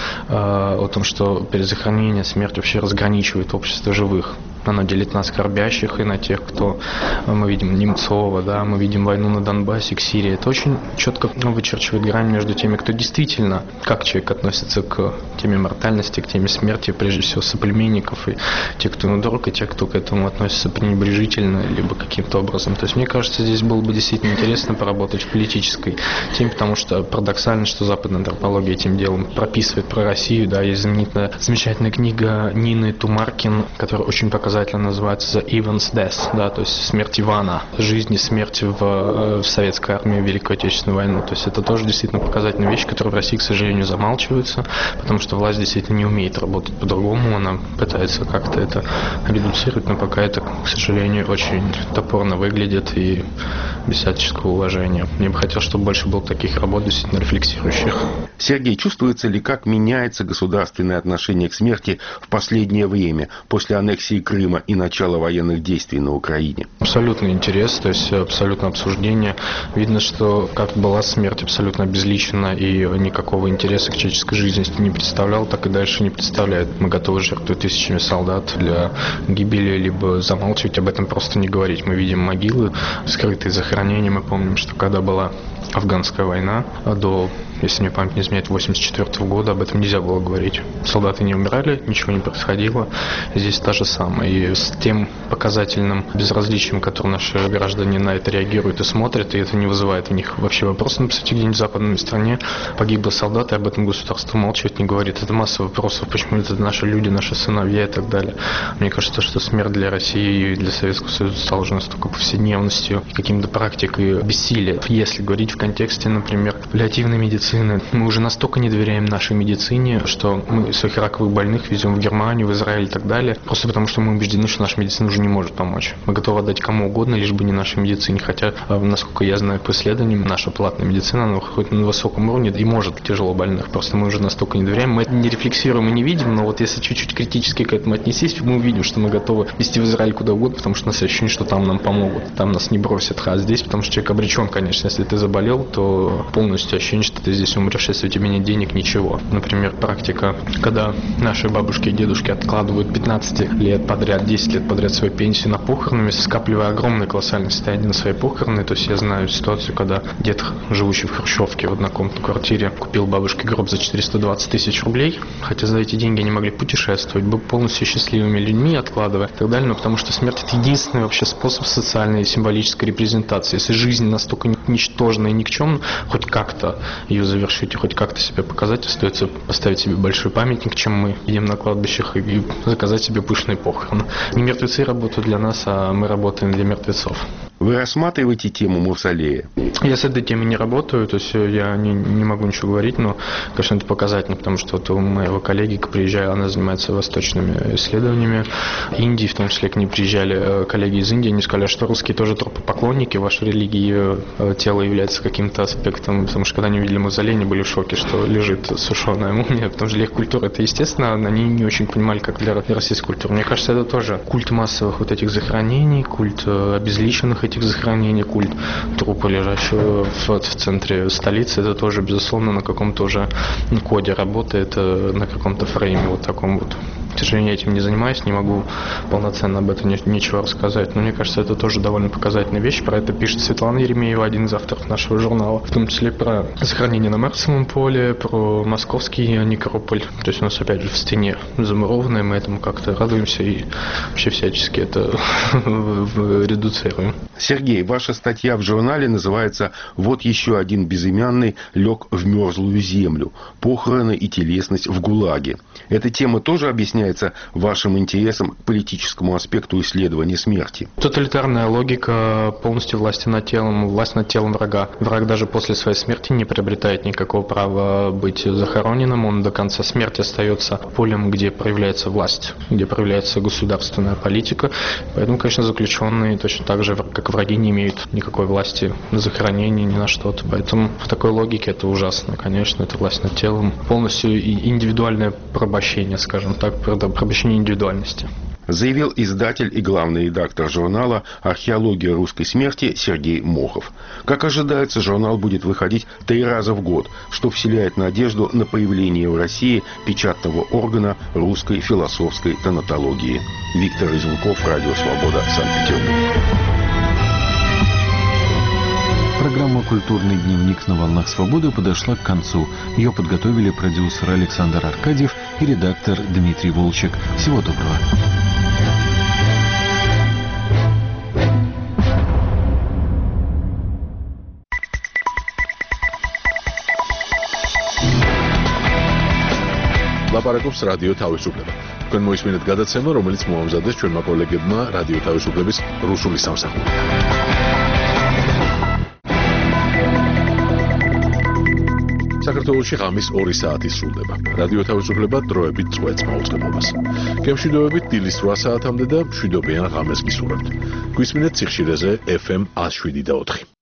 О том, что перезахоронение, смерть вообще разграничивает общество живых. Оно делит на скорбящих и на тех, кто, мы видим Немцова, да, мы видим войну на Донбассе, к Сирии. Это очень четко вычерчивает грань между теми, кто действительно, как человек относится к теме мортальности, к теме смерти, прежде всего соплеменников, и те, кто ему дорог, и те, кто к этому относится пренебрежительно, либо каким-то образом. То есть, мне кажется, здесь было бы действительно интересно поработать в политической теме, потому что парадоксально, что западная антропология этим делом прописывает про Россию, да, есть замечательная книга Нины Тумаркин, которая очень показательно называется «The Ivan's Death», да, то есть смерть Ивана, жизнь и смерть в советской армии в Великую Отечественную войну. То есть это тоже действительно показательная вещь, которая в России, к сожалению, замалчивается, потому что власть действительно не умеет работать по-другому, она пытается как-то это редуцировать, но пока это, к сожалению, очень топорно выглядит и без всяческого уважения. Мне бы хотелось, чтобы больше было таких работ, действительно рефлексирующих. Сергей, чувствуется ли, как меняется государственное отношение к смерти в последнее время, после аннексии Крыма и начала военных действий на Украине? Абсолютный интерес, то есть абсолютно обсуждение. Видно, что как была смерть абсолютно обезличена и никакого интереса к человеческой жизни не представлял, так и дальше не представляет. Мы готовы жертвовать тысячами солдат для гибели, либо замалчивать, об этом просто не говорить. Мы видим могилы, скрытые захоронения. Мы помним, что когда была афганская война, до, если мне память не изменяет, 1984 года, об этом нельзя было говорить. Солдаты не умирали, ничего не происходило. Здесь та же самая. И с тем показательным безразличием, которым наши граждане на это реагируют и смотрят, и это не вызывает у них вообще вопроса написать где-нибудь в западной стране. Погибли солдаты, об этом государство молчит, не говорит. Это масса вопросов, почему это наши люди, наши сыновья и так далее. Мне кажется, что смерть для России и для Советского Союза стала уже настолько повседневностью, каким-то практикой бессилия. Если говорить в контексте, например, паллиативной медицины, мы уже настолько не доверяем нашей медицине, что мы своих раковых больных везем в Германию, в Израиль и так далее, просто потому что мы убеждены, что наша медицина уже не может помочь. Мы готовы отдать кому угодно, лишь бы не нашей медицине, хотя, насколько я знаю по исследованиям, наша платная медицина, она хоть на высоком уровне и может тяжело больных, просто мы уже настолько не доверяем, мы это не рефлексируем и не видим, но вот если чуть-чуть критически к этому отнестись, мы увидим, что мы готовы везти в Израиль куда угодно, потому что у нас ощущение, что там нам помогут, там нас не бросят, а здесь, потому что человек обречен, конечно, если ты заболел, то полностью ощущение, что ты здесь умрешь, если у тебя нет денег, ничего. Например, практика, когда наши бабушки и дедушки откладывают 15 лет подряд, 10 лет подряд свою пенсию на похоронами, скапливая огромное колоссальное состояние на свои похороны. То есть я знаю ситуацию, когда дед, живущий в хрущевке в однокомнатной квартире, купил бабушке гроб за 420 тысяч рублей, хотя за эти деньги они могли путешествовать, быть полностью счастливыми людьми, откладывая и так далее, но потому что смерть — это единственный вообще способ социальной и символической репрезентации. Если жизнь настолько ничтожна и никчемна, хоть как-то ее завершить и хоть как-то себя показать, остается поставить себе большой памятник, чем мы идем на кладбищах, и заказать себе пышные похороны. Не мертвецы работают для нас, а мы работаем для мертвецов. Вы рассматриваете тему мавзолея? Я с этой темой не работаю, то есть я не могу ничего говорить, но, конечно, это показательно, потому что вот у моего коллеги, приезжая, она занимается восточными исследованиями Индии, в том числе к ней приезжали коллеги из Индии, они сказали, что русские тоже трупопоклонники, в вашей религии тело является каким-то аспектом, потому что когда они увидели мавзолей, они были в шоке, что лежит сушеная мумия, потому что для их культуры это естественно, они не очень понимали, как для российской культуры. Мне кажется, это тоже культ массовых вот этих захоронений, культ обезличенных этих захоронений, культ трупа, лежащего в центре столицы, это тоже, безусловно, на каком-то уже коде работает, на каком-то фрейме вот таком вот. К сожалению, я этим не занимаюсь, не могу полноценно об этом ничего рассказать. Но мне кажется, это тоже довольно показательная вещь. Про это пишет Светлана Еремеева, один из авторов нашего журнала. В том числе про захоронение на Марсовом поле, про московский некрополь. То есть у нас опять же в стене замурованное, мы этому как-то радуемся и вообще всячески это редуцируем. Сергей, ваша статья в журнале называется «Вот еще один безымянный лег в мерзлую землю. Похороны и телесность в ГУЛАГе». Эта тема тоже объясняется вашим интересом к политическому аспекту исследования смерти? Тоталитарная логика полностью власть над телом врага. Враг даже после своей смерти не приобретает никакого права быть захороненным. Он до конца смерти остается полем, где проявляется власть, где проявляется государственная политика. Поэтому, конечно, заключенные точно так же, как враги, не имеют никакой власти на захоронение, ни на что-то. Поэтому в такой логике это ужасно. Конечно, это власть над телом. Полностью индивидуальное порабощение, скажем так, порабощение индивидуальности. Заявил издатель и главный редактор журнала «Археология русской смерти» Сергей Мохов. Как ожидается, журнал будет выходить 3 раза в год, что вселяет надежду на появление в России печатного органа русской философской тонатологии. Виктор Изюмков, Радио Свобода, Санкт-Петербург. Программа «Культурный дневник» на волнах свободы подошла к концу. Ее подготовили продюсер Александр Аркадьев и редактор Дмитрий Волчек. Всего доброго. ლაპარაკობს რადიო თავისუფლება. თქვენ მოისმინეთ გადაცემა, რომელიც მოამზადეს ჩვენმა კოლეგებმა რადიო თავისუფლების რუსული სამსახური. საქართველოში ღამის 2 საათი სრულდება. რადიო თავისუფლება დროებით წვეთს მაუწყებლობას. გემშვიდობებით დილის 8 საათამდე და მშვიდობიან ღამეს გისურვებთ. გვისმინეთ სიხშირეზე FM 107.4.